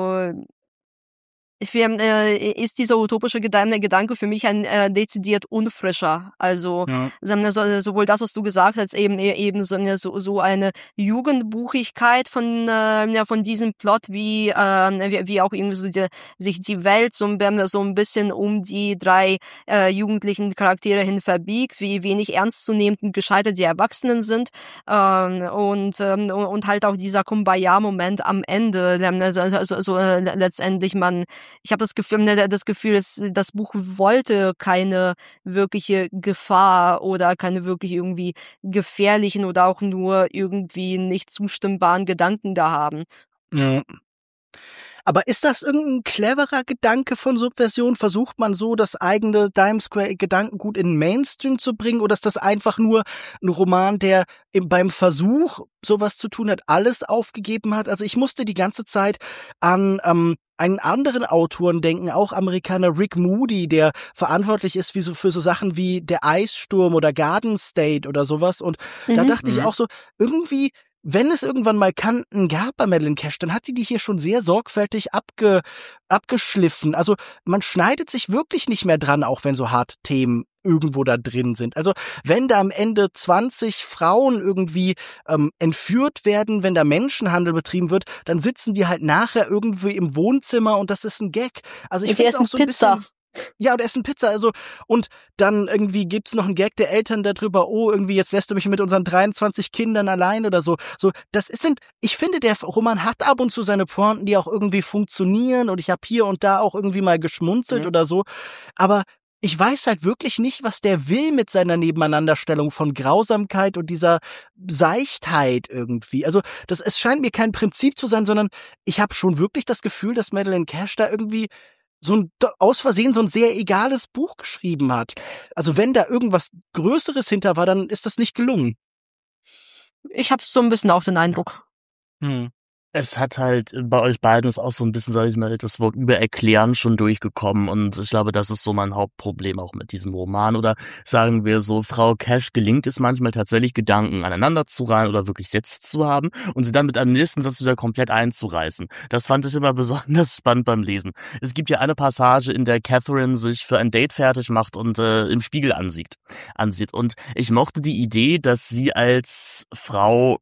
ist dieser utopische Gedanke für mich ein dezidiert unfrischer. Also sowohl das, was du gesagt hast, eben so eine Jugendbuchigkeit von diesem Plot, wie auch irgendwie so sich die Welt so ein bisschen um die drei jugendlichen Charaktere hin verbiegt, wie wenig ernstzunehmend und gescheitert die Erwachsenen sind, und halt auch dieser Kumbaya-Moment am Ende, letztendlich ich habe das Gefühl, das Buch wollte keine wirkliche Gefahr oder keine wirklich irgendwie gefährlichen oder auch nur irgendwie nicht zustimmbaren Gedanken da haben. Ja. Aber ist das irgendein cleverer Gedanke von Subversion? Versucht man so, das eigene Dime Square Gedankengut in Mainstream zu bringen? Oder ist das einfach nur ein Roman, der beim Versuch, sowas zu tun hat, alles aufgegeben hat? Also ich musste die ganze Zeit an einen anderen Autoren denken, auch Amerikaner, Rick Moody, der verantwortlich ist für so Sachen wie Der Eissturm oder Garden State oder sowas. Und da dachte ich auch so, irgendwie, wenn es irgendwann mal Kanten gab bei Madeleine Cash, dann hat die hier schon sehr sorgfältig abgeschliffen. Also man schneidet sich wirklich nicht mehr dran, auch wenn so harte Themen irgendwo da drin sind. Also wenn da am Ende 20 Frauen irgendwie entführt werden, wenn da Menschenhandel betrieben wird, dann sitzen die halt nachher irgendwie im Wohnzimmer und das ist ein Gag. Also ich finde es auch so ein bisschen... Ja, oder essen Pizza, also, und dann irgendwie gibt's noch einen Gag der Eltern darüber, oh, irgendwie jetzt lässt du mich mit unseren 23 Kindern allein oder so. So, ich finde, der Roman hat ab und zu seine Pointen, die auch irgendwie funktionieren und ich habe hier und da auch irgendwie mal geschmunzelt oder so, aber ich weiß halt wirklich nicht, was der will mit seiner Nebeneinanderstellung von Grausamkeit und dieser Seichtheit irgendwie. Also, es scheint mir kein Prinzip zu sein, sondern ich habe schon wirklich das Gefühl, dass Madeleine Cash da irgendwie aus Versehen so ein sehr egales Buch geschrieben hat. Also wenn da irgendwas Größeres hinter war, dann ist das nicht gelungen. Ich habe so ein bisschen auch den Eindruck. Es hat halt bei euch beiden ist auch so ein bisschen, sag ich mal, das Wort übererklären schon durchgekommen und ich glaube, das ist so mein Hauptproblem auch mit diesem Roman oder sagen wir so, Frau Cash gelingt es manchmal tatsächlich Gedanken aneinander zu reihen oder wirklich Sätze zu haben und sie dann mit einem nächsten Satz wieder komplett einzureißen. Das fand ich immer besonders spannend beim Lesen. Es gibt ja eine Passage, in der Catherine sich für ein Date fertig macht und im Spiegel ansieht und ich mochte die Idee, dass sie als Frau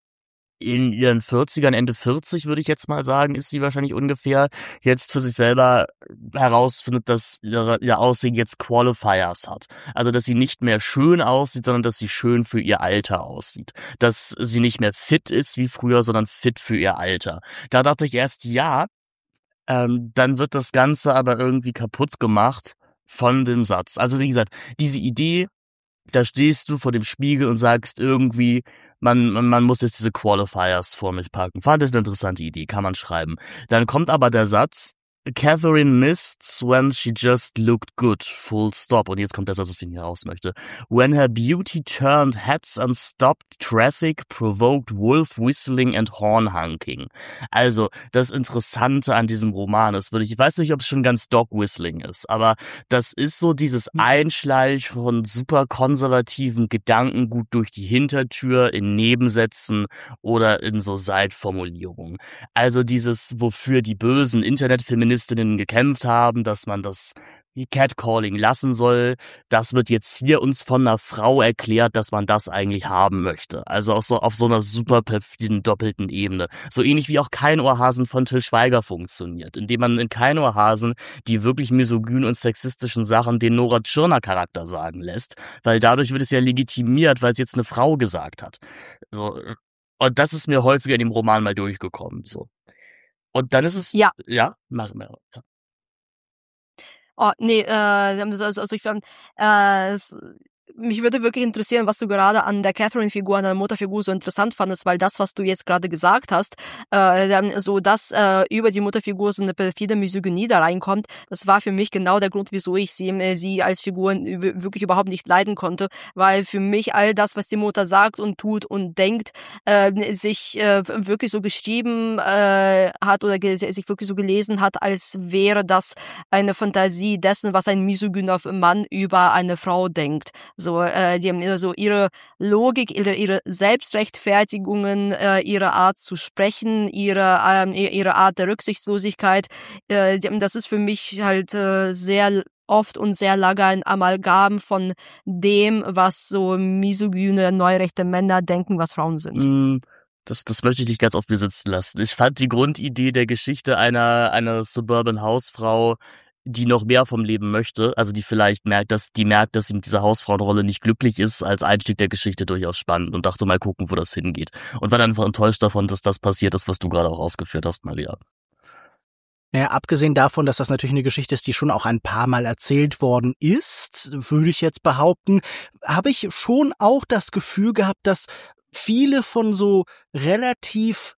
in ihren 40ern, Ende 40 würde ich jetzt mal sagen, ist sie wahrscheinlich ungefähr, jetzt für sich selber herausfindet, dass ihr Aussehen jetzt Qualifiers hat. Also, dass sie nicht mehr schön aussieht, sondern dass sie schön für ihr Alter aussieht. Dass sie nicht mehr fit ist wie früher, sondern fit für ihr Alter. Da dachte ich erst, ja, dann wird das Ganze aber irgendwie kaputt gemacht von dem Satz. Also, wie gesagt, diese Idee, da stehst du vor dem Spiegel und sagst irgendwie, man muss jetzt diese Qualifiers vor mich packen. Fand ich eine interessante Idee, kann man schreiben. Dann kommt aber der Satz, Catherine missed when she just looked good, full stop. Und jetzt kommt der Satz, was ich hier raus möchte. When her beauty turned heads and stopped traffic, provoked wolf whistling and horn honking. Also, das Interessante an diesem Roman ist, ich weiß nicht, ob es schon ganz Dog Whistling ist, aber das ist so dieses Einschleich von super konservativen Gedankengut durch die Hintertür in Nebensätzen oder in so Seitformulierungen. Also dieses, wofür die bösen Internetfeministinnen gekämpft haben, dass man das Catcalling lassen soll, das wird jetzt hier uns von einer Frau erklärt, dass man das eigentlich haben möchte. Also auch so auf so einer super perfiden doppelten Ebene. So ähnlich wie auch Kein Ohrhasen von Til Schweiger funktioniert, indem man in Kein Ohrhasen die wirklich misogynen und sexistischen Sachen den Nora Tschirner Charakter sagen lässt, weil dadurch wird es ja legitimiert, weil es jetzt eine Frau gesagt hat. So, und das ist mir häufiger in dem Roman mal durchgekommen, so. Und dann ist es, ja, machen wir. Ja. Oh, nee, also ich fand, mich würde wirklich interessieren, was du gerade an der Catherine-Figur, an der Mutterfigur so interessant fandest, weil das, was du jetzt gerade gesagt hast, so dass über die Mutterfigur so eine perfide Misogynie da reinkommt, das war für mich genau der Grund, wieso ich sie als Figur wirklich überhaupt nicht leiden konnte, weil für mich all das, was die Mutter sagt und tut und denkt, sich wirklich so geschrieben hat oder sich wirklich so gelesen hat, als wäre das eine Fantasie dessen, was ein misogyner Mann über eine Frau denkt. So, die haben so ihre Logik, ihre Selbstrechtfertigungen, ihre Art zu sprechen, ihre Art der Rücksichtslosigkeit. Das ist für mich halt sehr oft und sehr lange ein Amalgam von dem, was so misogyne, neurechte Männer denken, was Frauen sind. Das möchte ich nicht ganz auf mir sitzen lassen. Ich fand die Grundidee der Geschichte einer Suburban Hausfrau, die noch mehr vom Leben möchte, also die vielleicht merkt, dass sie mit dieser Hausfrauenrolle nicht glücklich ist, als Einstieg der Geschichte durchaus spannend und dachte mal gucken, wo das hingeht. Und war dann einfach enttäuscht davon, dass das passiert ist, was du gerade auch ausgeführt hast, Maria. Naja, abgesehen davon, dass das natürlich eine Geschichte ist, die schon auch ein paar Mal erzählt worden ist, würde ich jetzt behaupten, habe ich schon auch das Gefühl gehabt, dass viele von so relativ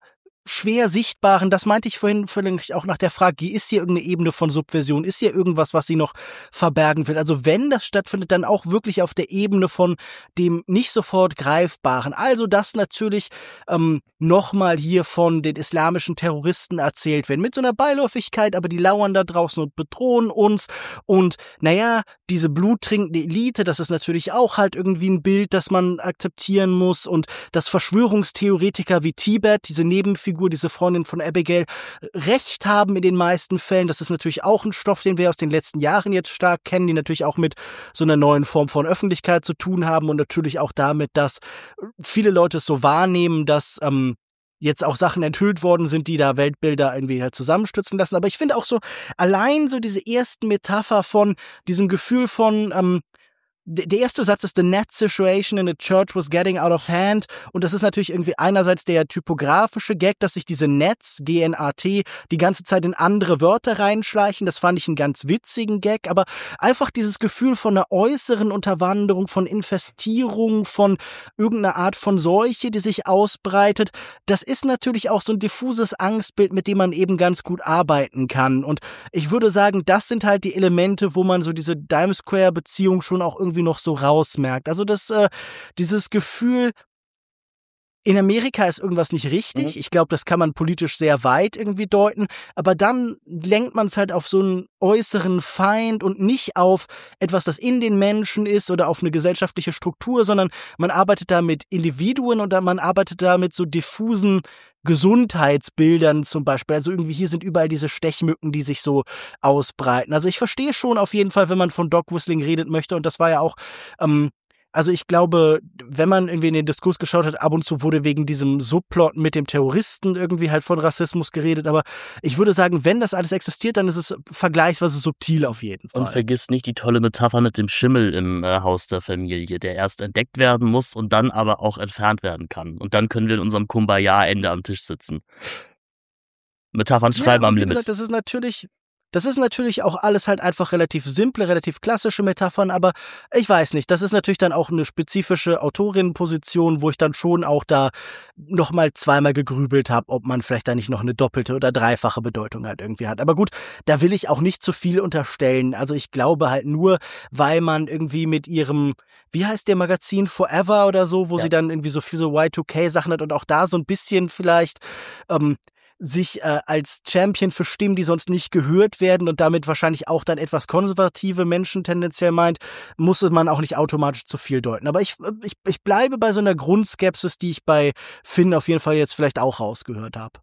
schwer sichtbaren, das meinte ich vorhin völlig auch nach der Frage, ist hier irgendeine Ebene von Subversion, ist hier irgendwas, was sie noch verbergen will? Also wenn das stattfindet, dann auch wirklich auf der Ebene von dem nicht sofort Greifbaren. Also dass natürlich nochmal hier von den islamischen Terroristen erzählt werden, mit so einer Beiläufigkeit, aber die lauern da draußen und bedrohen uns und naja, diese bluttrinkende Elite, das ist natürlich auch halt irgendwie ein Bild, das man akzeptieren muss und dass Verschwörungstheoretiker wie Tibet, diese Nebenfigur, diese Freundin von Abigail, recht haben in den meisten Fällen. Das ist natürlich auch ein Stoff, den wir aus den letzten Jahren jetzt stark kennen, die natürlich auch mit so einer neuen Form von Öffentlichkeit zu tun haben und natürlich auch damit, dass viele Leute es so wahrnehmen, dass jetzt auch Sachen enthüllt worden sind, die da Weltbilder irgendwie halt zusammenstützen lassen. Aber ich finde auch so, allein so diese ersten Metapher von diesem Gefühl von der erste Satz ist, the net situation in the church was getting out of hand. Und das ist natürlich irgendwie einerseits der typografische Gag, dass sich diese Nets, G-N-A-T, die ganze Zeit in andere Wörter reinschleichen. Das fand ich einen ganz witzigen Gag. Aber einfach dieses Gefühl von einer äußeren Unterwanderung, von Infestierung, von irgendeiner Art von Seuche, die sich ausbreitet, das ist natürlich auch so ein diffuses Angstbild, mit dem man eben ganz gut arbeiten kann. Und ich würde sagen, das sind halt die Elemente, wo man so diese Dime Square-Beziehung schon auch irgendwie noch so rausmerkt. Also dieses Gefühl, in Amerika ist irgendwas nicht richtig. Ich glaube, das kann man politisch sehr weit irgendwie deuten. Aber dann lenkt man es halt auf so einen äußeren Feind und nicht auf etwas, das in den Menschen ist oder auf eine gesellschaftliche Struktur, sondern man arbeitet da mit Individuen oder man arbeitet da mit so diffusen Gesundheitsbildern zum Beispiel. Also irgendwie hier sind überall diese Stechmücken, die sich so ausbreiten. Also ich verstehe schon auf jeden Fall, wenn man von Dog Whistling redet möchte. Und das war ja auch, also ich glaube, wenn man irgendwie in den Diskurs geschaut hat, ab und zu wurde wegen diesem Subplot mit dem Terroristen irgendwie halt von Rassismus geredet. Aber ich würde sagen, wenn das alles existiert, dann ist es vergleichsweise subtil auf jeden Fall. Und vergiss nicht die tolle Metapher mit dem Schimmel im Haus der Familie, der erst entdeckt werden muss und dann aber auch entfernt werden kann. Und dann können wir in unserem Kumbaya-Ende am Tisch sitzen. Metaphern schreiben am Limit. Gesagt, das ist natürlich auch alles halt einfach relativ simple, relativ klassische Metaphern, aber ich weiß nicht, das ist natürlich dann auch eine spezifische Autorinnenposition, wo ich dann schon auch da nochmal zweimal gegrübelt habe, ob man vielleicht da nicht noch eine doppelte oder dreifache Bedeutung halt irgendwie hat. Aber gut, da will ich auch nicht zu viel unterstellen. Also ich glaube halt nur, weil man irgendwie mit ihrem, wie heißt der Magazin, Forever oder so, wo sie dann irgendwie so viel so Y2K-Sachen hat und auch da so ein bisschen vielleicht sich als Champion für Stimmen, die sonst nicht gehört werden und damit wahrscheinlich auch dann etwas konservative Menschen tendenziell meint, muss man auch nicht automatisch zu viel deuten. Aber ich bleibe bei so einer Grundskepsis, die ich bei Finn auf jeden Fall jetzt vielleicht auch rausgehört habe.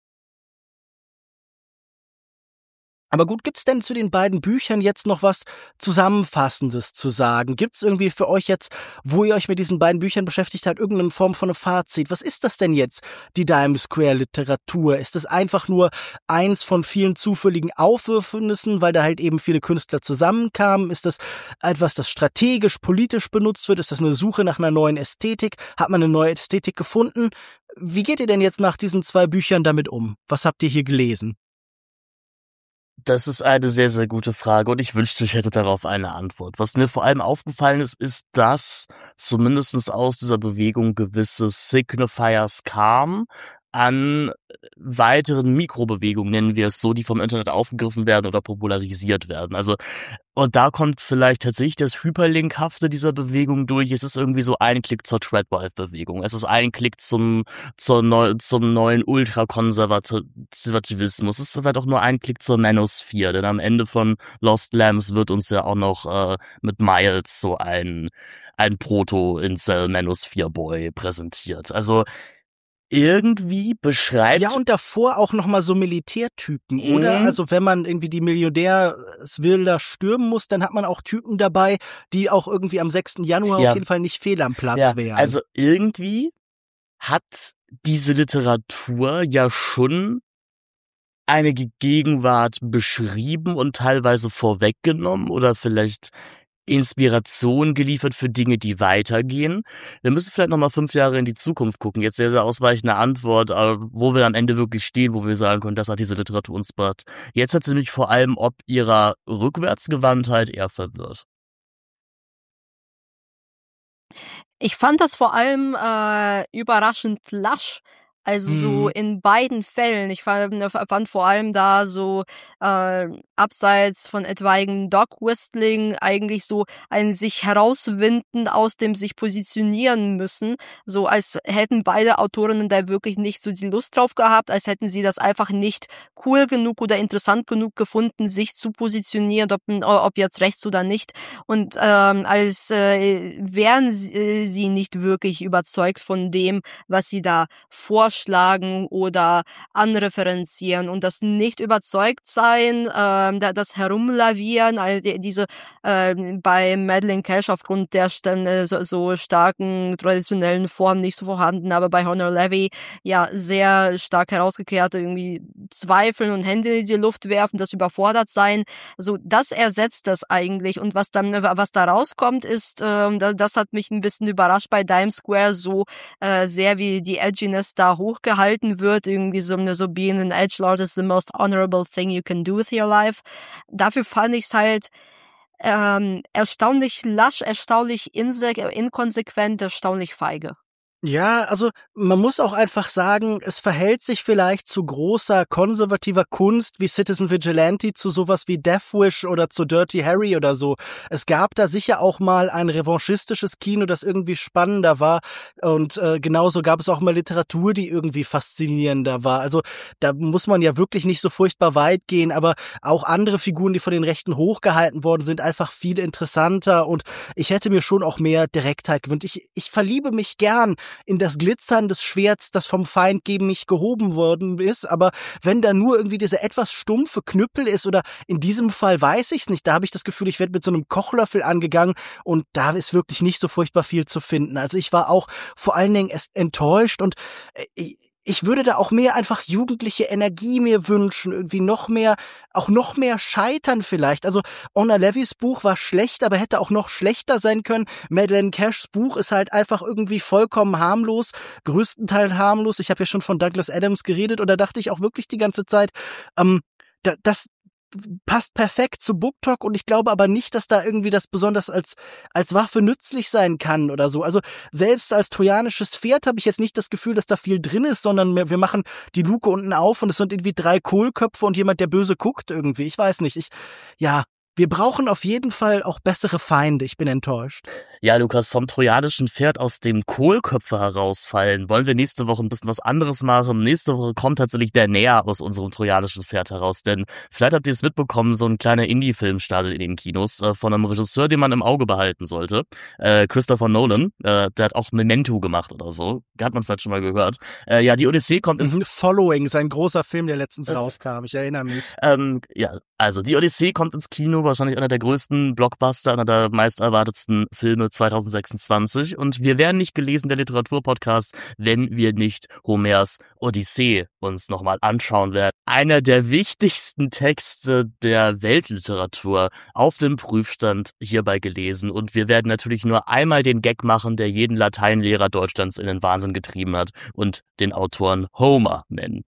Aber gut, gibt's denn zu den beiden Büchern jetzt noch was Zusammenfassendes zu sagen? Gibt's irgendwie für euch jetzt, wo ihr euch mit diesen beiden Büchern beschäftigt habt, irgendeine Form von einem Fazit? Was ist das denn jetzt, die Dime Square Literatur? Ist es einfach nur eins von vielen zufälligen Aufwürfnissen, weil da halt eben viele Künstler zusammenkamen? Ist das etwas, das strategisch, politisch benutzt wird? Ist das eine Suche nach einer neuen Ästhetik? Hat man eine neue Ästhetik gefunden? Wie geht ihr denn jetzt nach diesen zwei Büchern damit um? Was habt ihr hier gelesen? Das ist eine sehr, sehr gute Frage und ich wünschte, ich hätte darauf eine Antwort. Was mir vor allem aufgefallen ist, dass zumindest aus dieser Bewegung gewisse Signifiers kamen an weiteren Mikrobewegungen, nennen wir es so, die vom Internet aufgegriffen werden oder popularisiert werden. Also, und da kommt vielleicht tatsächlich das Hyperlinkhafte dieser Bewegung durch. Es ist irgendwie so ein Klick zur Treadwife-Bewegung. Es ist ein Klick zum neuen Ultrakonservativismus. Es ist vielleicht auch nur ein Klick zur Manosphere, denn am Ende von Lost Lambs wird uns ja auch noch mit Miles so ein Proto-Incel-Manosphere-Boy präsentiert. Also, irgendwie beschreibt... Ja, und davor auch nochmal so Militärtypen, oder? Also wenn man irgendwie die Millionärsvilla stürmen muss, dann hat man auch Typen dabei, die auch irgendwie am 6. Januar auf jeden Fall nicht fehl am Platz wären. Also irgendwie hat diese Literatur ja schon eine Gegenwart beschrieben und teilweise vorweggenommen oder vielleicht Inspiration geliefert für Dinge, die weitergehen. Wir müssen vielleicht nochmal 5 Jahre in die Zukunft gucken. Jetzt sehr, sehr ausweichende Antwort, wo wir am Ende wirklich stehen, wo wir sagen können, das hat diese Literatur uns inspiriert. Jetzt hat sie mich vor allem ob ihrer Rückwärtsgewandtheit eher verwirrt. Ich fand das vor allem überraschend lasch. Also so in beiden Fällen. Ich fand vor allem da so abseits von etwaigen Dog-Whistling eigentlich so ein sich herauswinden aus dem sich positionieren müssen, so als hätten beide Autorinnen da wirklich nicht so die Lust drauf gehabt, als hätten sie das einfach nicht cool genug oder interessant genug gefunden, sich zu positionieren, ob jetzt rechts oder nicht. Und als wären sie nicht wirklich überzeugt von dem, was sie da vorschlagen oder anreferenzieren. Und das nicht überzeugt sein, das Herumlavieren, also diese bei Madeleine Cash aufgrund der so starken traditionellen Form nicht so vorhanden, aber bei Honor Levy ja sehr stark herausgekehrt, irgendwie zweifeln und Hände in die Luft werfen, das überfordert sein. So, das ersetzt das eigentlich. Und was da rauskommt, ist, das hat mich ein bisschen überrascht bei Dime Square, so sehr wie die Edginess da hochgehalten wird, irgendwie so being an edgelord is the most honorable thing you can do with your life. Dafür fand ich es halt erstaunlich lasch, erstaunlich inkonsequent, erstaunlich feige. Ja, also man muss auch einfach sagen, es verhält sich vielleicht zu großer konservativer Kunst wie Citizen Vigilante zu sowas wie Death Wish oder zu Dirty Harry oder so. Es gab da sicher auch mal ein revanchistisches Kino, das irgendwie spannender war, und genauso gab es auch mal Literatur, die irgendwie faszinierender war. Also da muss man ja wirklich nicht so furchtbar weit gehen, aber auch andere Figuren, die von den Rechten hochgehalten worden sind, einfach viel interessanter, und ich hätte mir schon auch mehr Direktheit gewünscht. Ich verliebe mich gern in das Glitzern des Schwerts, das vom Feind gegen mich gehoben worden ist, aber wenn da nur irgendwie dieser etwas stumpfe Knüppel ist, oder in diesem Fall weiß ich's nicht, da habe ich das Gefühl, ich werde mit so einem Kochlöffel angegangen, und da ist wirklich nicht so furchtbar viel zu finden. Also ich war auch vor allen Dingen enttäuscht, und ich würde da auch mehr einfach jugendliche Energie mir wünschen, irgendwie noch mehr scheitern vielleicht. Also Honor Levys Buch war schlecht, aber hätte auch noch schlechter sein können. Madeleine Cashs Buch ist halt einfach irgendwie vollkommen harmlos, größtenteils harmlos. Ich habe ja schon von Douglas Adams geredet, und da dachte ich auch wirklich die ganze Zeit, das passt perfekt zu Book Talk, und ich glaube aber nicht, dass da irgendwie das besonders als Waffe nützlich sein kann oder so. Also selbst als trojanisches Pferd habe ich jetzt nicht das Gefühl, dass da viel drin ist, sondern wir machen die Luke unten auf und es sind irgendwie 3 Kohlköpfe und jemand, der böse guckt irgendwie. Ich weiß nicht. Wir brauchen auf jeden Fall auch bessere Feinde. Ich bin enttäuscht. Ja, Lukas, vom trojanischen Pferd aus dem Kohlköpfe herausfallen. Wollen wir nächste Woche ein bisschen was anderes machen? Nächste Woche kommt tatsächlich der Näher aus unserem trojanischen Pferd heraus. Denn vielleicht habt ihr es mitbekommen, so ein kleiner Indie-Film startet in den Kinos von einem Regisseur, den man im Auge behalten sollte. Christopher Nolan. Der hat auch Memento gemacht oder so. Hat man vielleicht schon mal gehört. Ja, die Odyssee kommt ins... Following, sein großer Film, der letztens rauskam. Ich erinnere mich. Also die Odyssee kommt ins Kino, wahrscheinlich einer der größten Blockbuster, einer der meist erwartetsten Filme 2026. Und wir wären nicht gelesen, der Literaturpodcast, wenn wir nicht Homers Odyssee uns nochmal anschauen werden. Einer der wichtigsten Texte der Weltliteratur auf dem Prüfstand hierbei gelesen. Und wir werden natürlich nur einmal den Gag machen, der jeden Lateinlehrer Deutschlands in den Wahnsinn getrieben hat, und den Autoren Homer nennen.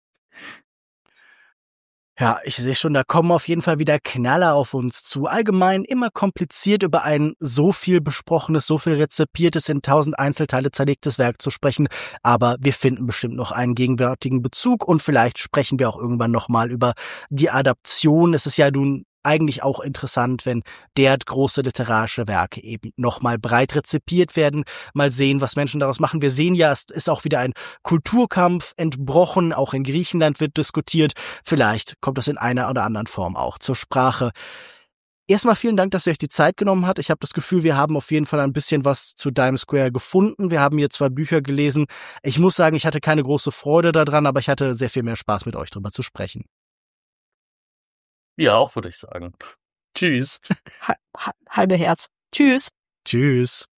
Ja, ich sehe schon, da kommen auf jeden Fall wieder Knaller auf uns zu. Allgemein immer kompliziert über ein so viel besprochenes, so viel rezipiertes, in 1000 Einzelteile zerlegtes Werk zu sprechen. Aber wir finden bestimmt noch einen gegenwärtigen Bezug, und vielleicht sprechen wir auch irgendwann nochmal über die Adaption. Es ist ja nun eigentlich auch interessant, wenn derart große literarische Werke eben nochmal breit rezipiert werden. Mal sehen, was Menschen daraus machen. Wir sehen ja, es ist auch wieder ein Kulturkampf entbrochen. Auch in Griechenland wird diskutiert. Vielleicht kommt das in einer oder anderen Form auch zur Sprache. Erstmal vielen Dank, dass ihr euch die Zeit genommen habt. Ich habe das Gefühl, wir haben auf jeden Fall ein bisschen was zu Dime Square gefunden. Wir haben hier 2 Bücher gelesen. Ich muss sagen, ich hatte keine große Freude daran, aber ich hatte sehr viel mehr Spaß, mit euch drüber zu sprechen. Ja, auch würde ich sagen. Tschüss. Halbe Herz. Tschüss. Tschüss.